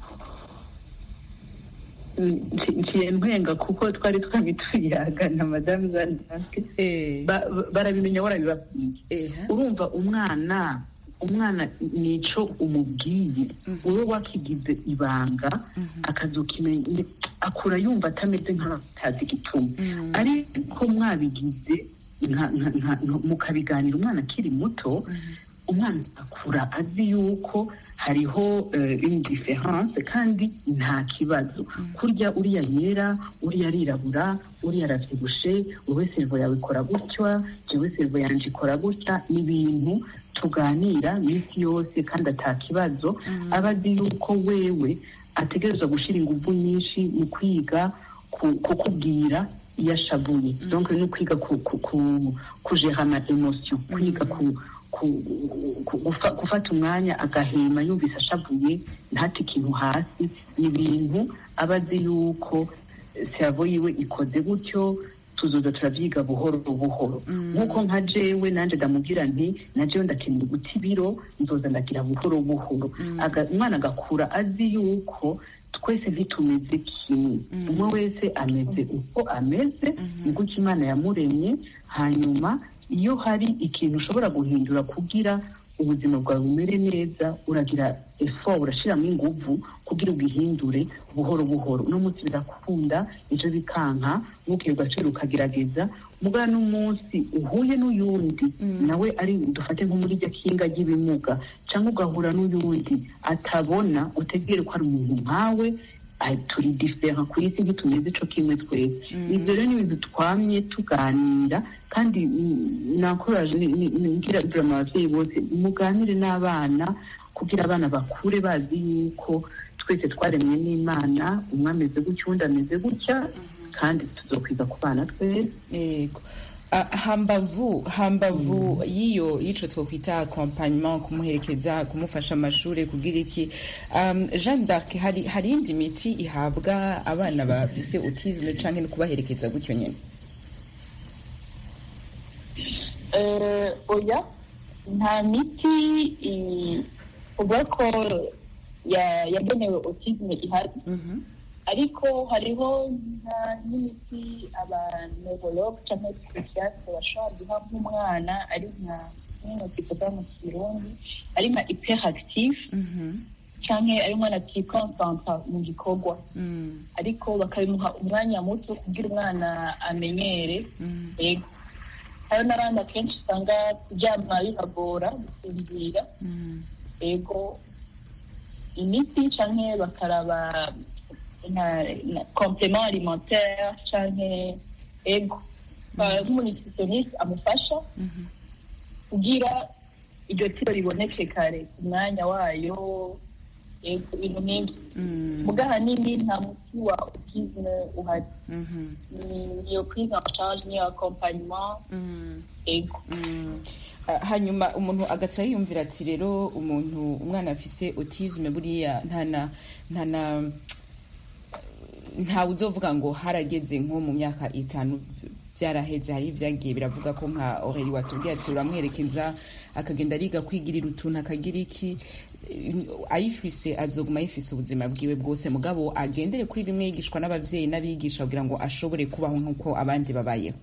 Nciye mpwenga kuko twari twabituyaga na Madame Jeanne, barabimenya warabibabwiye. Urumva umwana umwana nico umubwiye, wowe wakigize ibanga akazokimenya, akura yumva atameze nk'atazi igituma. Ariko mwabigize mukabiganira umwana akiri muto, umwana akura azi yuko hariho une différence kandi nta kibazo. Kurya uriya yera, uriya arirabura, uriya aravyibushe, wowe servo yawe ikora gutya, jewe servo yanje ikora gutya. Ni ibintu tuganira misi yose kandi ata kibazo. Aba azi yuko wewe ategerezwa gushira inguvu nyinshi mu kwiga kukubwira iyo ashabuye, donc no kwiga kugera ama emotion, kwiga gufata umwanya agahema yumvise ashabuye ntati ikintu hasi. Ni ibintu aba azi yuko servo yiwe ikoze gutyo, tuzoza turavyiga buhoro buhoro. Nk'uko nka jewe nanje ndamubwira nti na jewe ndakeneye guta ibiro, nzoza ndagira buhoro buhoro. Umwana agakura azi yuko twese ntitumeze kimwe, umwe wese ameze uko ameze, niko Imana yamuremye. Hanyuma iyo hari ikintu ushobora guhindura kugira ubuzima bwawe bumere neza uragira effort urashiramo inguvu kugira ubwihindure buhoro buhoro. Uno munsi birakunda ejo bikanka ntukwiye ugaciro ukagerageza mugana n'umunsi uhuye n'uyundi mm. nawe ari dufate nko muri rya kinga ry'ibimuga cyangwa ugahura n'uyundi atabona utegere ko ari umuntu nkawe turi diferent ku isi ntitumeze ico kimwe twese. Ivyo rero ni ibintu twamye tuganira kandi nakoraje ngira drama abavyeyi bose muganire n'abana kugira abana bakure bazi yuko twese twaremwe n'Imana, umwe ameze gutya undi ameze gutya kandi tuzokwiga ku bana twese. Yego. Uh, hambavu hambavu yiyo yico twokwita accompagnement kumuherekeza kumufasha amashure kugira iki um, Jeanne d'Arc hari hari indi miti ihabwa abana bafise autisme canke no kubaherekeza gutyo nyene? Eh uh, oya nta miti ubwo ya yagenewe autisme ihari. Mhm. Ariko hariho n'imiti abaneurologue cyangwa psychiatre bashobora guha nk'umwana ari nka nyine kivuga mu Kirundi ari nka hyperactive cyangwa ari umwana atikonsantra mu gikorwa, ariko bakabimuha umwanya muto kugira umwana amenyere. Yego hari n'abandi akenshi usanga kuryama bibagora gusinzira. Yego imiti cyangwa bakaraba na complément alimentaire canke ego nk'umunutritioniste amufasha kugira iryo tiro riboneke kare ku mwanya wayo. Ego ibintu n'ibyo muga hanini nta muti wa autisme uhari. Niyo prise en charge niyo accompagnement. Ego hanyuma umuntu agaca yiyumvira ati rero umuntu umwana afise autisme buriya ntana ntana nta uzovuga ngo harageze nko mu myaka itanu byaraheze. Hari ibyagiye biravuga ko nka Aurélie watubwiye ati uramwerekeza akagenda ariga kwigirira utuntu akagira iki ayifise azoguma ayifise ubuzima bwiwe bwose mugabo agendere kuri bimwe yigishwa n'abavyeyi n'abigisha kugira ngo ashobore kubaho nk'uko abandi babayeho.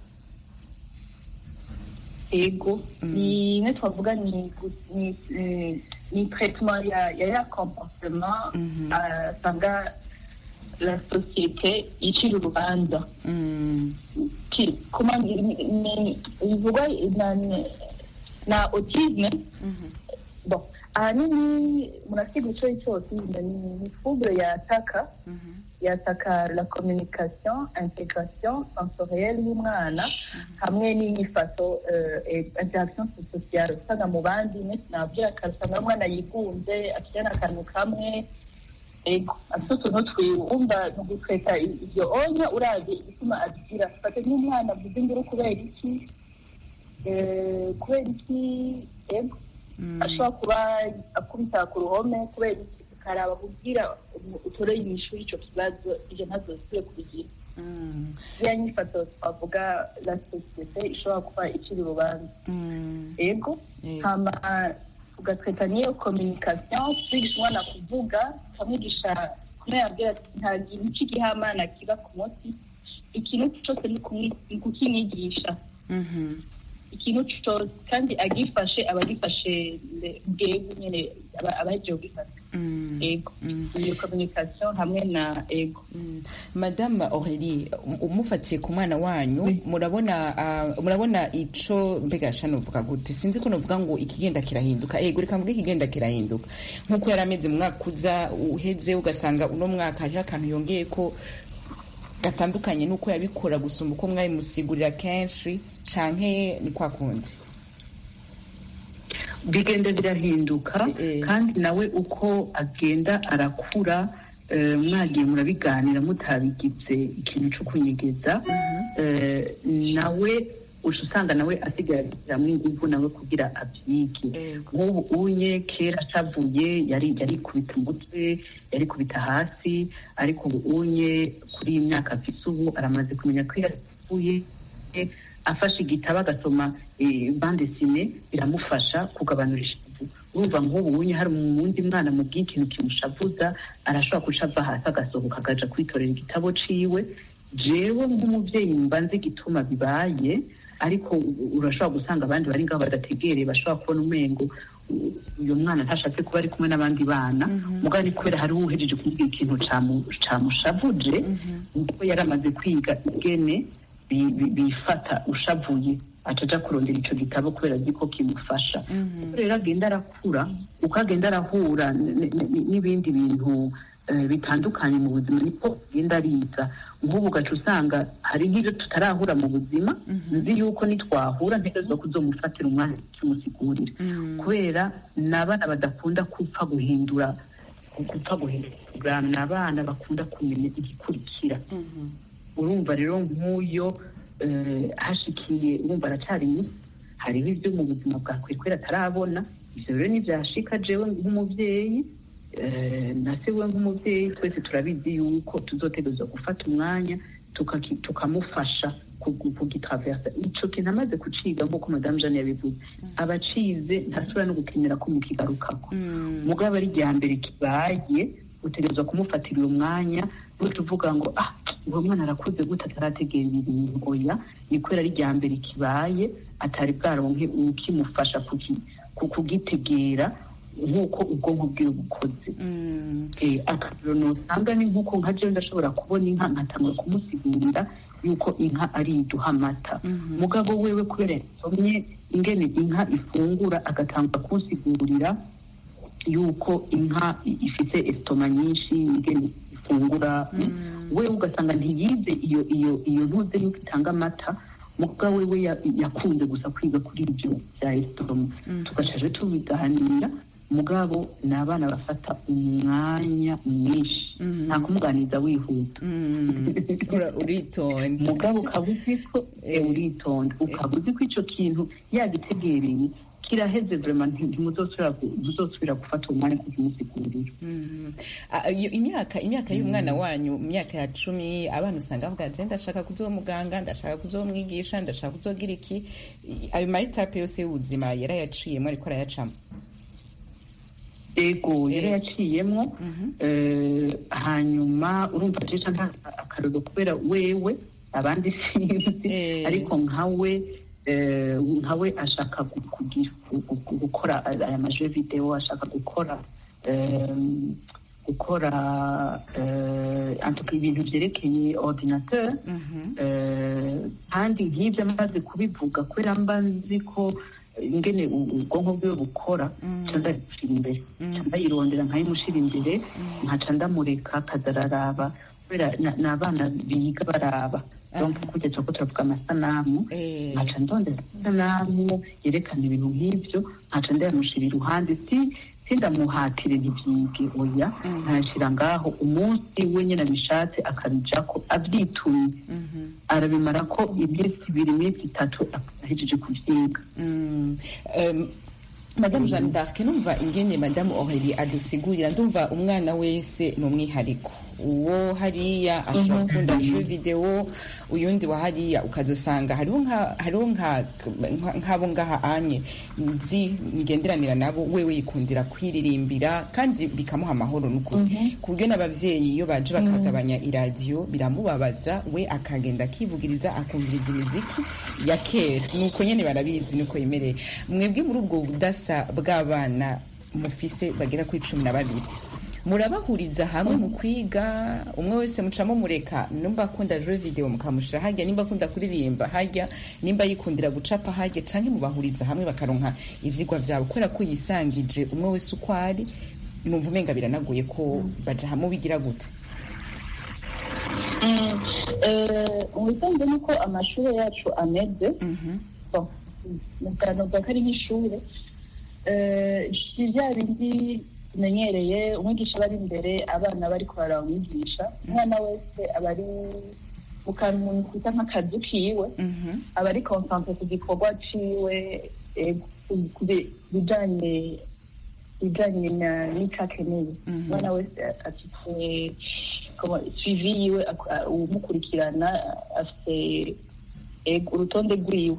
Ego ni ne twavuga ni ni ni traitement ya ya comportement sanga la société icira urubanza. Comment bivugwa na na autisme. Bon ahanini murasiga ico cyose ni trouble yataka yataka la communication intégration sensorielle y'umwana hamwe n'inyifato interaction sociale usanga mu bandi nabyo akarusanga umwana yigunze akijana akantu kamwe. Ego asutu ntutwumva ntugutweka ibyo onya urazi igituma abigira fate nk'umwana avuze induru kubera iki kubera iki ego ashobora kuba akubita ku ruhome kubera iki ukaraba kugira utoreye imishuri icyo kibazo ibyo ntazosubire kubigira. ya nyifato twavuga la société ishobora kuba ikiri urubanza. Ego hama tugatweta niyo communication twigisha umwana kuvuga tukamwigisha kumubwira ati nta kintu cy'igihamana kiba ku munsi ikintu cyose ni kukinyigisha. Ikintu cyose kandi agifashe abagifashe bwego nyine abaje gufata. Ego iyo communication hamwe na ego. Madame Aurélie umufatiye ku mwana wanyu murabona uh, murabona ico mbega shano uvuga gute sinzi ko novuga ngo ikigenda kirahinduka. Ego reka mvuge ikigenda kirahinduka nkuko yarameze mu mwaka uza uheze ugasanga uno mwaka hari akantu yongeye ko gatandukanye nuko yabikora gusumba uko mwabimusigurira kenshi canke ni kwa kundi bigenda birahinduka. Kandi nawe uko agenda arakura mwagiye murabiganira mutabigize ikintu cyo kunyegeza nawe usanga nawe asigaramwe ingufu nawe kugira abyige. Nk'ubu unye kera acavuye yari yari kubita umutwe yari kubita hasi ariko ubu unye kuri imyaka afise ubu aramaze kumenya ko yavuye afashe igitabo agasoma bande sine biramufasha kugabanura ishavu. Urumva nk'ubu unye hari umundi mwana mu bw'ikintu kimushavuza arashobora kucava hasi agasohoka agaja kwitorera igitabo ciwe. Jewe nk'umuvyeyi mbanze gituma bibaye ariko urashobora gusanga abandi bari ngaho badategereye bashobora kubona umengo uyu mwana ntashatse kuba ari kumwe n'abandi bana mugabo ni kubera hari uhejeje kuvuga ikintu camushavuje kuko yari amaze kwiga ingene bifata ushavuye ataja kurondera ico gitabo kubera ziko kimufasha rero agenda arakura uko agenda arahura n'ibindi bintu bitandukanye mu buzima niko agenda ariza nk'ubu gace usanga hari nk'ibyo tutarahura mu buzima nzi yuko nitwahura ntegerezwa kuzomufatira umwanya kimusigurira kubera n'abana badakunda gupfa guhindura gupfa guhindura n'abana bakunda kumenya igikurikira urumva rero nk'uyo hashikiye urumva aracari muto hariho ibyo mu buzima bwa kwekwera atarabona ivyo rero nivyashika jewe nk'umuvyeyi na se we nk'umuvyeyi twese turabizi yuko tuzotegerezwa gufata umwanya tukamufasha kugitraversa ico kintu amaze kuciga nk'uko madame Jeanne yabivuze abacize ntasubira no gukenera ko mukigarukako mugabo ari rya mbere kibaye utegerezwa kumufatira uwo mwanya tuvuga ngo ah uwo mwana arakuze gute atarategera ibintu oya ni kubera ari rya mbere kibaye atari bwaronke ukimufasha kugitegera nk'uko ubwonko bwiwe bukoze akarero nosanga ni nk'uko nka jewe ndashobora kubona inka nkatangura kumusigurira yuko inka ari iduha amata mugabo wewe kubera yasomye ingene inka ifungura agatangura kunsigurira yuko inka ifite esitoma nyinshi ingene ifungura wewe ugasanga ntiyize iyo iyo iyo ntuze yuko itanga amata mugabo wewe yakunze gusa kwiga kuri ibyo bya esitoma tugashaje tubiganira mugabo ni abana bafata umwanya mwinshi nta kumuganiza wihuta uritonda mugabo ukaba uzi ko uritonda ukaba uzi ko icyo kintu yagitegereye kiraheze vraiment ntimuzosubira gufata umwanya kukimusigurira imyaka imyaka y'umwana wanyu mu myaka ya cumi abana usanga bavuga ati ndashaka kuzoba muganga ndashaka kuzomwigisha ndashaka kuzogira iki ayo mayitape yose y'ubuzima yarayaciyemo ariko arayacamo ego yari yaciyemwo hanyuma urumva jeje nta akarero kubera wewe abandi sinzi ariko nkawe nkawe ashaka kugira gukora aya maje video ashaka gukora gukora antuka ibintu vyerekeye ordinateur kandi nk'ivyo amaze kubivuga kubera mba nzi ko ingene ubwonko bwiwe bukora candamushira imbere candayirondera nkayimushira imbere nkaca ndamureka akazararaba kubera n'abana biga baraba donc kujya cyoko turavuga amasanamu nkaca ndondera amasanamu yerekana ibintu nk'ivyo nkaca ndayamushira iruhande si sindamuhatire ntivyige oya ntashira ngaho umunsi we nyene abishatse akabijako avyitumye arabimara ko iminsi ibiri iminsi itatu ahejeje kuvyiga Madame Jeanne d'Arc numva ingene Madame Aurélie adusigurira ndumva umwana wese ni umwihariko uwo hariya ashobora gukunda jeu video uyundi wa hariya ukazosanga hariho nka hariho nka nk'abo ngaha anye nzi ngenderanira nabo wewe yikundira kwiririmbira kandi bikamuha amahoro n'ukuri ku buryo n'abavyeyi iyo baje bakagabanya iradiyo biramubabaza we akagenda akivugiriza akumviriza imiziki ya kera nuko nyene barabizi nuko yemereye mwebwe muri ubwo budasa bw'abana mufise bagera kuri cumi na babiri murabahuriza hamwe mu kwiga umwe wese mucamo mureka nimba akunda jeu video mukamushira hajya nimba akunda kuririmba hajya nimba yikundira gucapa hajya canke mubahuriza hamwe bakaronka ivyigwa vyabo kubera ko yisangije umwe wese uko ari numva umenga biranaguye ko baja hamwe bigira gute ubusanzwe nuko amashuri yacu ameze mukanoga kari nk'ishure si bya bindi tumenyereye umwigisha aba ari imbere abana bariko baramwigisha umwana wese aba ari mu kantu umuntu kwita nk'akazu kiwe aba ari concentre ku gikorwa ciwe bijanye bijanye n'ico akeneye umwana wese afite suivi yiwe umukurikirana afite urutonde rwiwe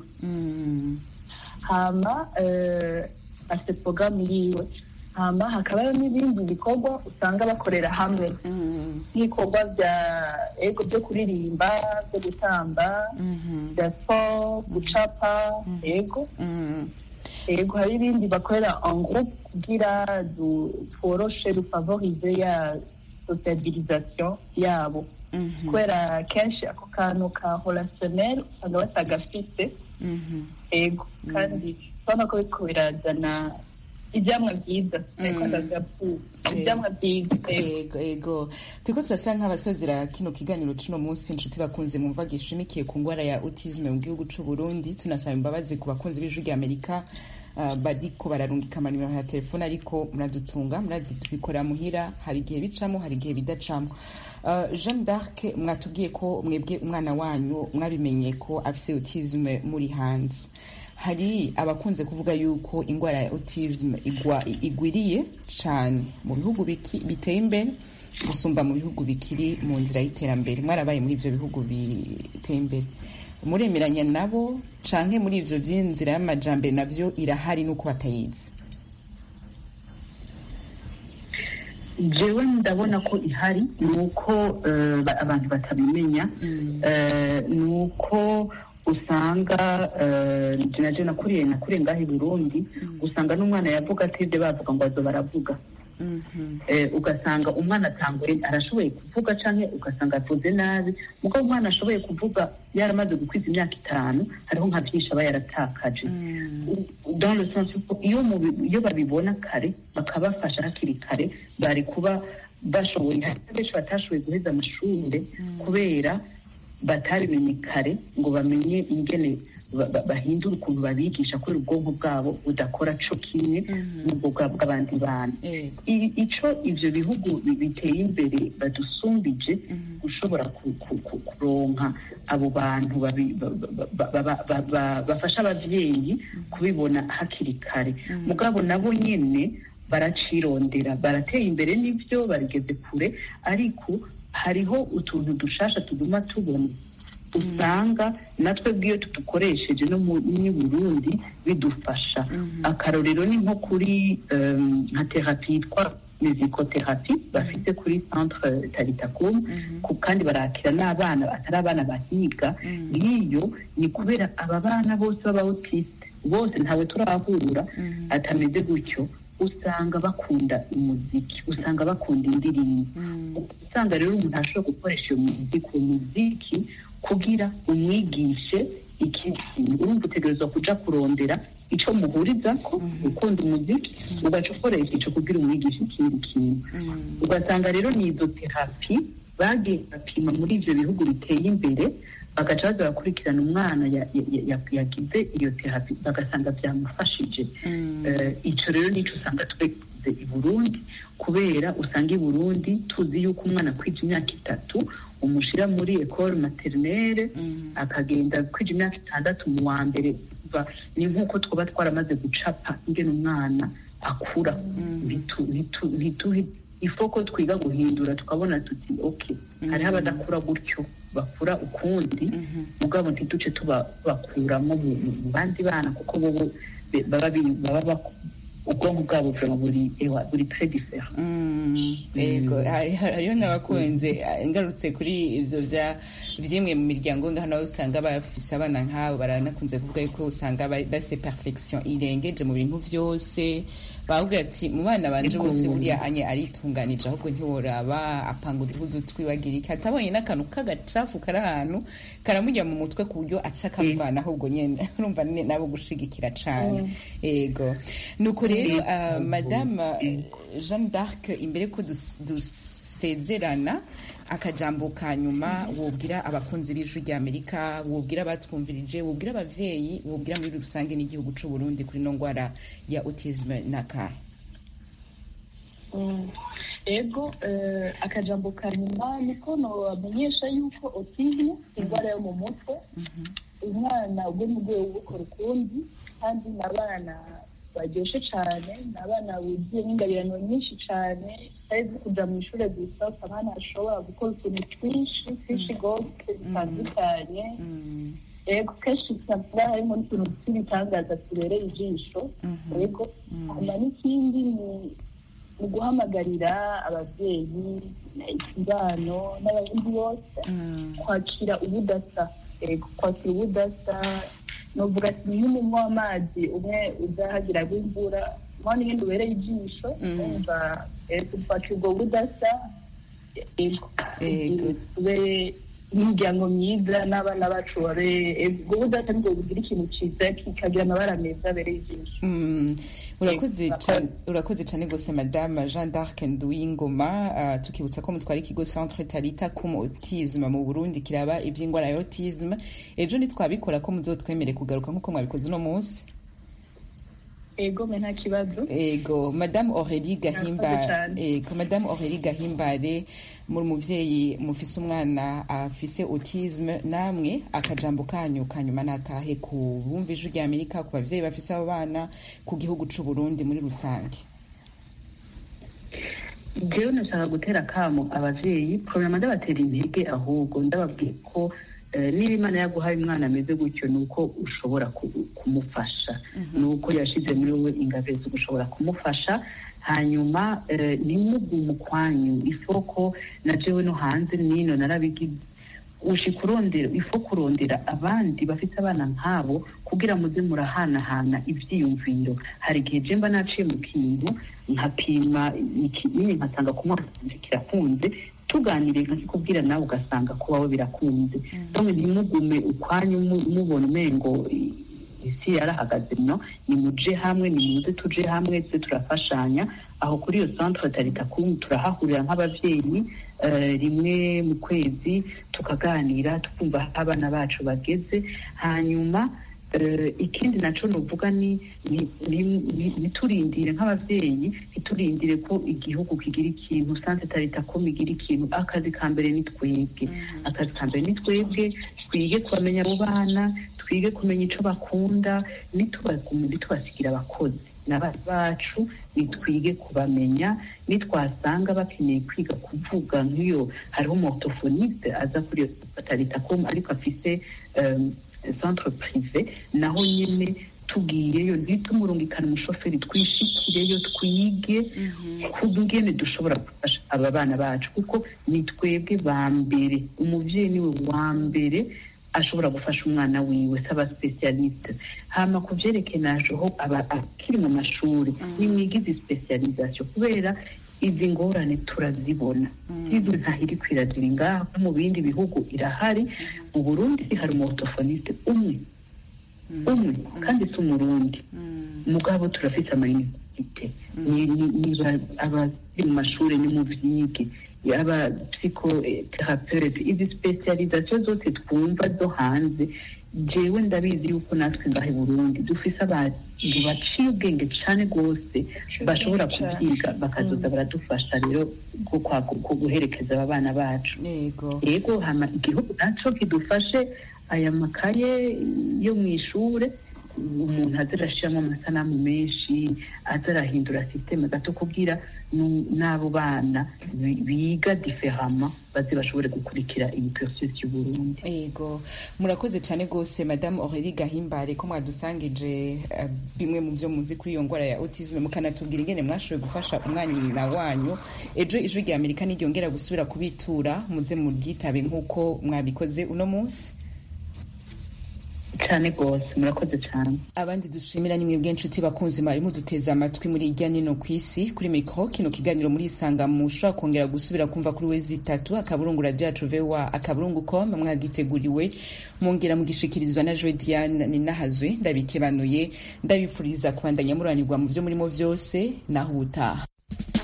hama afite porogaramu yiwe hama hakabaho n'ibindi bikorwa usanga bakorera hamwe nk'ibikorwa bya ego byo kuririmba byo gutamba bya siporo gucapa ego yego hari ibindi bakorera en groupe kugira tworoshe rufavorize ya sociabilisation yabo kubera kenshi ako kantu ka relationnel usanga batagafite yego kandi urabona ko biriko birazana ibyamwa byiza ibyamwa byiza yego yego turiko turasa nk'abasozera kino kiganiro cuno munsi inshuti bakunze mwumva gishimikiye ku ngwara ya autisme mu gihugu c'u Burundi. Tunasaba imbabazi ku bakunzi b'ijwi rya Amerika uh, bariko bararungika amanimero ya telefone ariko muradutunga murazi tubikora muhira, hari igihe bicamo hari igihe bidacamo. Uh, Jeanne d'Arc, mwatubwiye ko mwebwe umwana wanyu mwabimenye ko afise autisme muri hanze. Hari abakunze kuvuga yuko ingwara ya autisme igwa igwiriye cyane mu bihugu biteye imbere gusumba mu bihugu bikiri mu nzira y'iterambere. Mwarabaye muri ivyo bihugu biteye imbere, muremeranya nabo canke muri ivyo vy'inzira y'amajambere navyo irahari nuko batayizi? jewe ndabona ko ihari nuko uh, abantu batabimenya uh, nuko usanga jenaje nakuriye nakuriye ngaho i Burundi usanga n'umwana yavuga atevye bavuga ngo azo baravuga ugasanga umwana atanguye arashoboye kuvuga canke ugasanga avuze nabi muko umwana ashoboye kuvuga yaramaze gukwiza imyaka itanu hariho nka byinshi aba yaratakaje dans le sens iyo iyo babibona kare bakabafasha hakiri kare bari kuba bashoboye benshi batashoboye guheza amashure kubera batabimenye kare ngo bamenye ingene bahindura ukuntu babigisha kubera ubwonko bwabo budakora co kimwe n'ubwo bw'abandi bantu. Ico ivyo bihugu biteye imbere badusumbije gushobora kuronka abo bantu bafasha abavyeyi kubibona hakiri kare, mugabo nabo nyene baracirondera, barateye imbere n'ivyo barigeze kure, ariko hariho utuntu dushasha tuguma tubona usanga natwe bw'iyo tudukoresheje no mu Burundi bidufasha. Akarorero ni nko kuri nka therapie yitwa musicotherapie bafite kuri centre Taritakum, kandi barakira n'abana atari abana bahiga. Ngiyo ni kubera aba bana bose baba autiste bose ntawe turahura atameze gutyo, usanga bakunda umuziki, usanga bakunda indirimbo, usanga rero umuntu ashobora gukoresha iyo muziki uwo muziki kugira umwigishe ikindi kintu. Urumva utegerezwa kuja kurondera ico muhurizako, ukunda umuziki ugaca ukoresha ico kugira umwigishe ikindi kintu. Ugasanga rero ni izo terapi bagiye bapima muri ivyo bihugu biteye imbere, bagaca baza bakurikirana umwana yagize iyo terapi bagasanga byamufashije. Ico rero nico usanga tweze i Burundi, kubera usanga i Burundi tuzi yuko umwana kwija imyaka itatu umushira muri école maternelle akagenda kwija imyaka itandatu mu wa mbere. Ni nk'uko twaba twaramaze gucapa ingene umwana akura. Ifoko twiga guhindura tukabona tuti okay, hariho abadakura gutyo bakura ukundi, mugabo ntiduce tubakuramo mu bandi bana kuko bobo baba ubwonko bwabo buri buri très différent. Yego, hariyo n'abakunze ngarutse kuri ivyo vya vyimwe mu miryango ngaho nawe usanga bafise abana nk'abo baranakunze kuvuga yuko usanga base perfection irengeje mu bintu vyose. Bavuga ati mu bana banje bose buriya anye aritunganije, ahubwo ntiworaba apanga uduhuzu twibagira iki, atabonye n'akantu k'agacafu kari ahantu karamujya mu mutwe ku buryo aca akavana ahubwo nyene. Urumva nabo gushigikira cane. Yego, nuko rero uh, Madame Jeanne d'Arc, imbere ko dusezerana akajambo ka nyuma wobwira abakunzi b'ijwi rya Amerika, wobwira abatwumvirije, wobwira abavyeyi, wobwira muri rusange n'igihugu c'u Burundi kuri no ngwara ya autisme nakahe? Ego, akajambo ka nyuma niko nobamenyesha yuko autisme ingwara yo mu mutwe, umwana ubwo mu rwego rwo gukora ukundi, kandi n'abana baryoshe cyane, n'abana buzuye n'ingabirano nyinshi cyane, ari kuja mu ishure gusa, abana bashobora gukora utuntu twinshi twinshi gose bitandukanye. Ego, kenshi usanga harimo n'utuntu tw'ibitangaza tubereye ijisho. Ego, hanyuma n'ikindi ni guhamagarira abavyeyi, ikibano n'abandi bose kwakira ubudasa. Ego, kwakira ubudasa novuga ati niyo umunwa w'amazi umwe uzahagira w'imvura mwana ingene ubereye ijisho umva dufasha ubwo budasa tube imiryango myiza n'abana bacu babe ubwo budasa nibwo bugira ikintu ciza kikagira amabara meza abereye ijisho. Urakoze cyane rwose madame Jeanne d'Arc Nduwingoma. Uh, tukibutsa ko mutwara ikigo Centre Talita Kum Autisme mu Burundi kiraba iby'ingwara ya autisme. Ejo nitwabikora ko muzotwemere kugaruka nkuko mwabikoze no munsi. Ego me nta kibazo. Ego madame Aurélie Gahimbare, ego madame Aurélie Gahimbare muri muvyeyi mufise umwana afise autisme, namwe akajambo kanyu kanyuma nakahe ku bumva ijwi rya Amerika, ku bavyeyi bafise abo bana, ku gihugu c'u Burundi muri rusange? Jewe nashaka gutera kamo abavyeyi, problema ndabatera intege, ahubwo ndababwiye ko niba Imana yaguhaye umwana ameze gutyo nuko ushobora kumufasha, nuko yashize muri wowe ingabire zo gushobora kumufasha. Hanyuma nimugumu kwanyu ifoko na jewe no hanze nino narabigize ushikurondera ifo kurondera abandi bafite abana nkabo kugira muze murahanahana ivyiyumviro. Hari igihe je mba naciye mu kintu nkapima ikinini nkasanga kumufasha kirakunze, tuganire nkakikubwira nawe ugasanga ko wawe birakunze. None ntimugume ukwanyu mubona umengo isi yarahagaze, no nimuje hamwe, nimuze tuje hamwe tse turafashanya. Aho kuri iyo Centre Talita Kum turahahurira nk'abavyeyi rimwe mu kwezi tukaganira tukumva abana bacu bageze. Hanyuma ikindi naco novuga ni niturindire nk'abavyeyi, niturindire ko igihugu kigira ikintu, Centre Talita Kum igira ikintu. Akazi ka mbere ni twebwe, akazi ka mbere ni twebwe, twige kubamenya abo bana, twige kumenya ico bakunda, nitubasigira abakozi n'abana bacu, nitwige kubamenya. Nitwasanga bakeneye kwiga kuvuga, nk'iyo hariho umuorthophoniste aza kuri Talita Kum ariko afise centre privé, naho nyene tugiyeyo ntitumurungikana umushoferi, twishikireyo twige kungene dushobora gufasha aba bana bacu, kuko ni twebwe ba mbere. Umuvyeyi niwe wa mbere ashobora gufasha umwana wiwe, saba specialiste. Hama kuvyerekeye najeho aba akiri mu mashuri nimwigize specialisation, kubera izi ngorane turazibona. Izi ntahiri kwirazira ngaho, mu bindi bihugu irahari. Mu Burundi hari umuorthophoniste umwe umwe kandi si umurundi, mugabo turafite amayinite. Abari mu mashuri ni mu vyige, aba psychothérapeute, izi specialisation zose twumva zo hanze. Jewe ndabizi yuko natwe ngahe Burundi dufise abantu baciye ubwenge cane gose bashobora kubyiga bakazoza baradufasha rero ko guherekeza aba bana bacu. Yego yego, hama igihugu naco kidufashe aya makaye yo mwishure, umuntu azarashiramo amasanamu menshi, azarahindura systeme gato kugira n'abo bana biga diferama baze bashobore gukurikira iyi process y'u Burundi. Yego, murakoze cyane gose madame Aurélie Gahimbare ko mwadusangije uh, bimwe mu byo muzi kuri iyo ngwara ya autisme, mukanatubwira ingene mwashoboye gufasha umwana wanyu. Ejo ijwi rya Amerika n'iryongera gusubira kubitura muze muryitabe nk'uko mwabikoze uno munsi. Cyane gose murakoze cyane. Abandi dushimira nimwe bw'inshuti bakunzi mwari muduteza amatwi muri irya nino kwisi. Kuri micro kino kiganiro muri Isanga mushobora kongera gusubira kumva kuri wezi itatu akaburungu radio yacu V O A akaburungu com. Mwagiteguriwe mongera mugishikirizwa na Joy Diane Ninahazwe. Ndabikebanuye ndabifuriza kubandanya muranirwa mu byo murimo vyose naho utaha.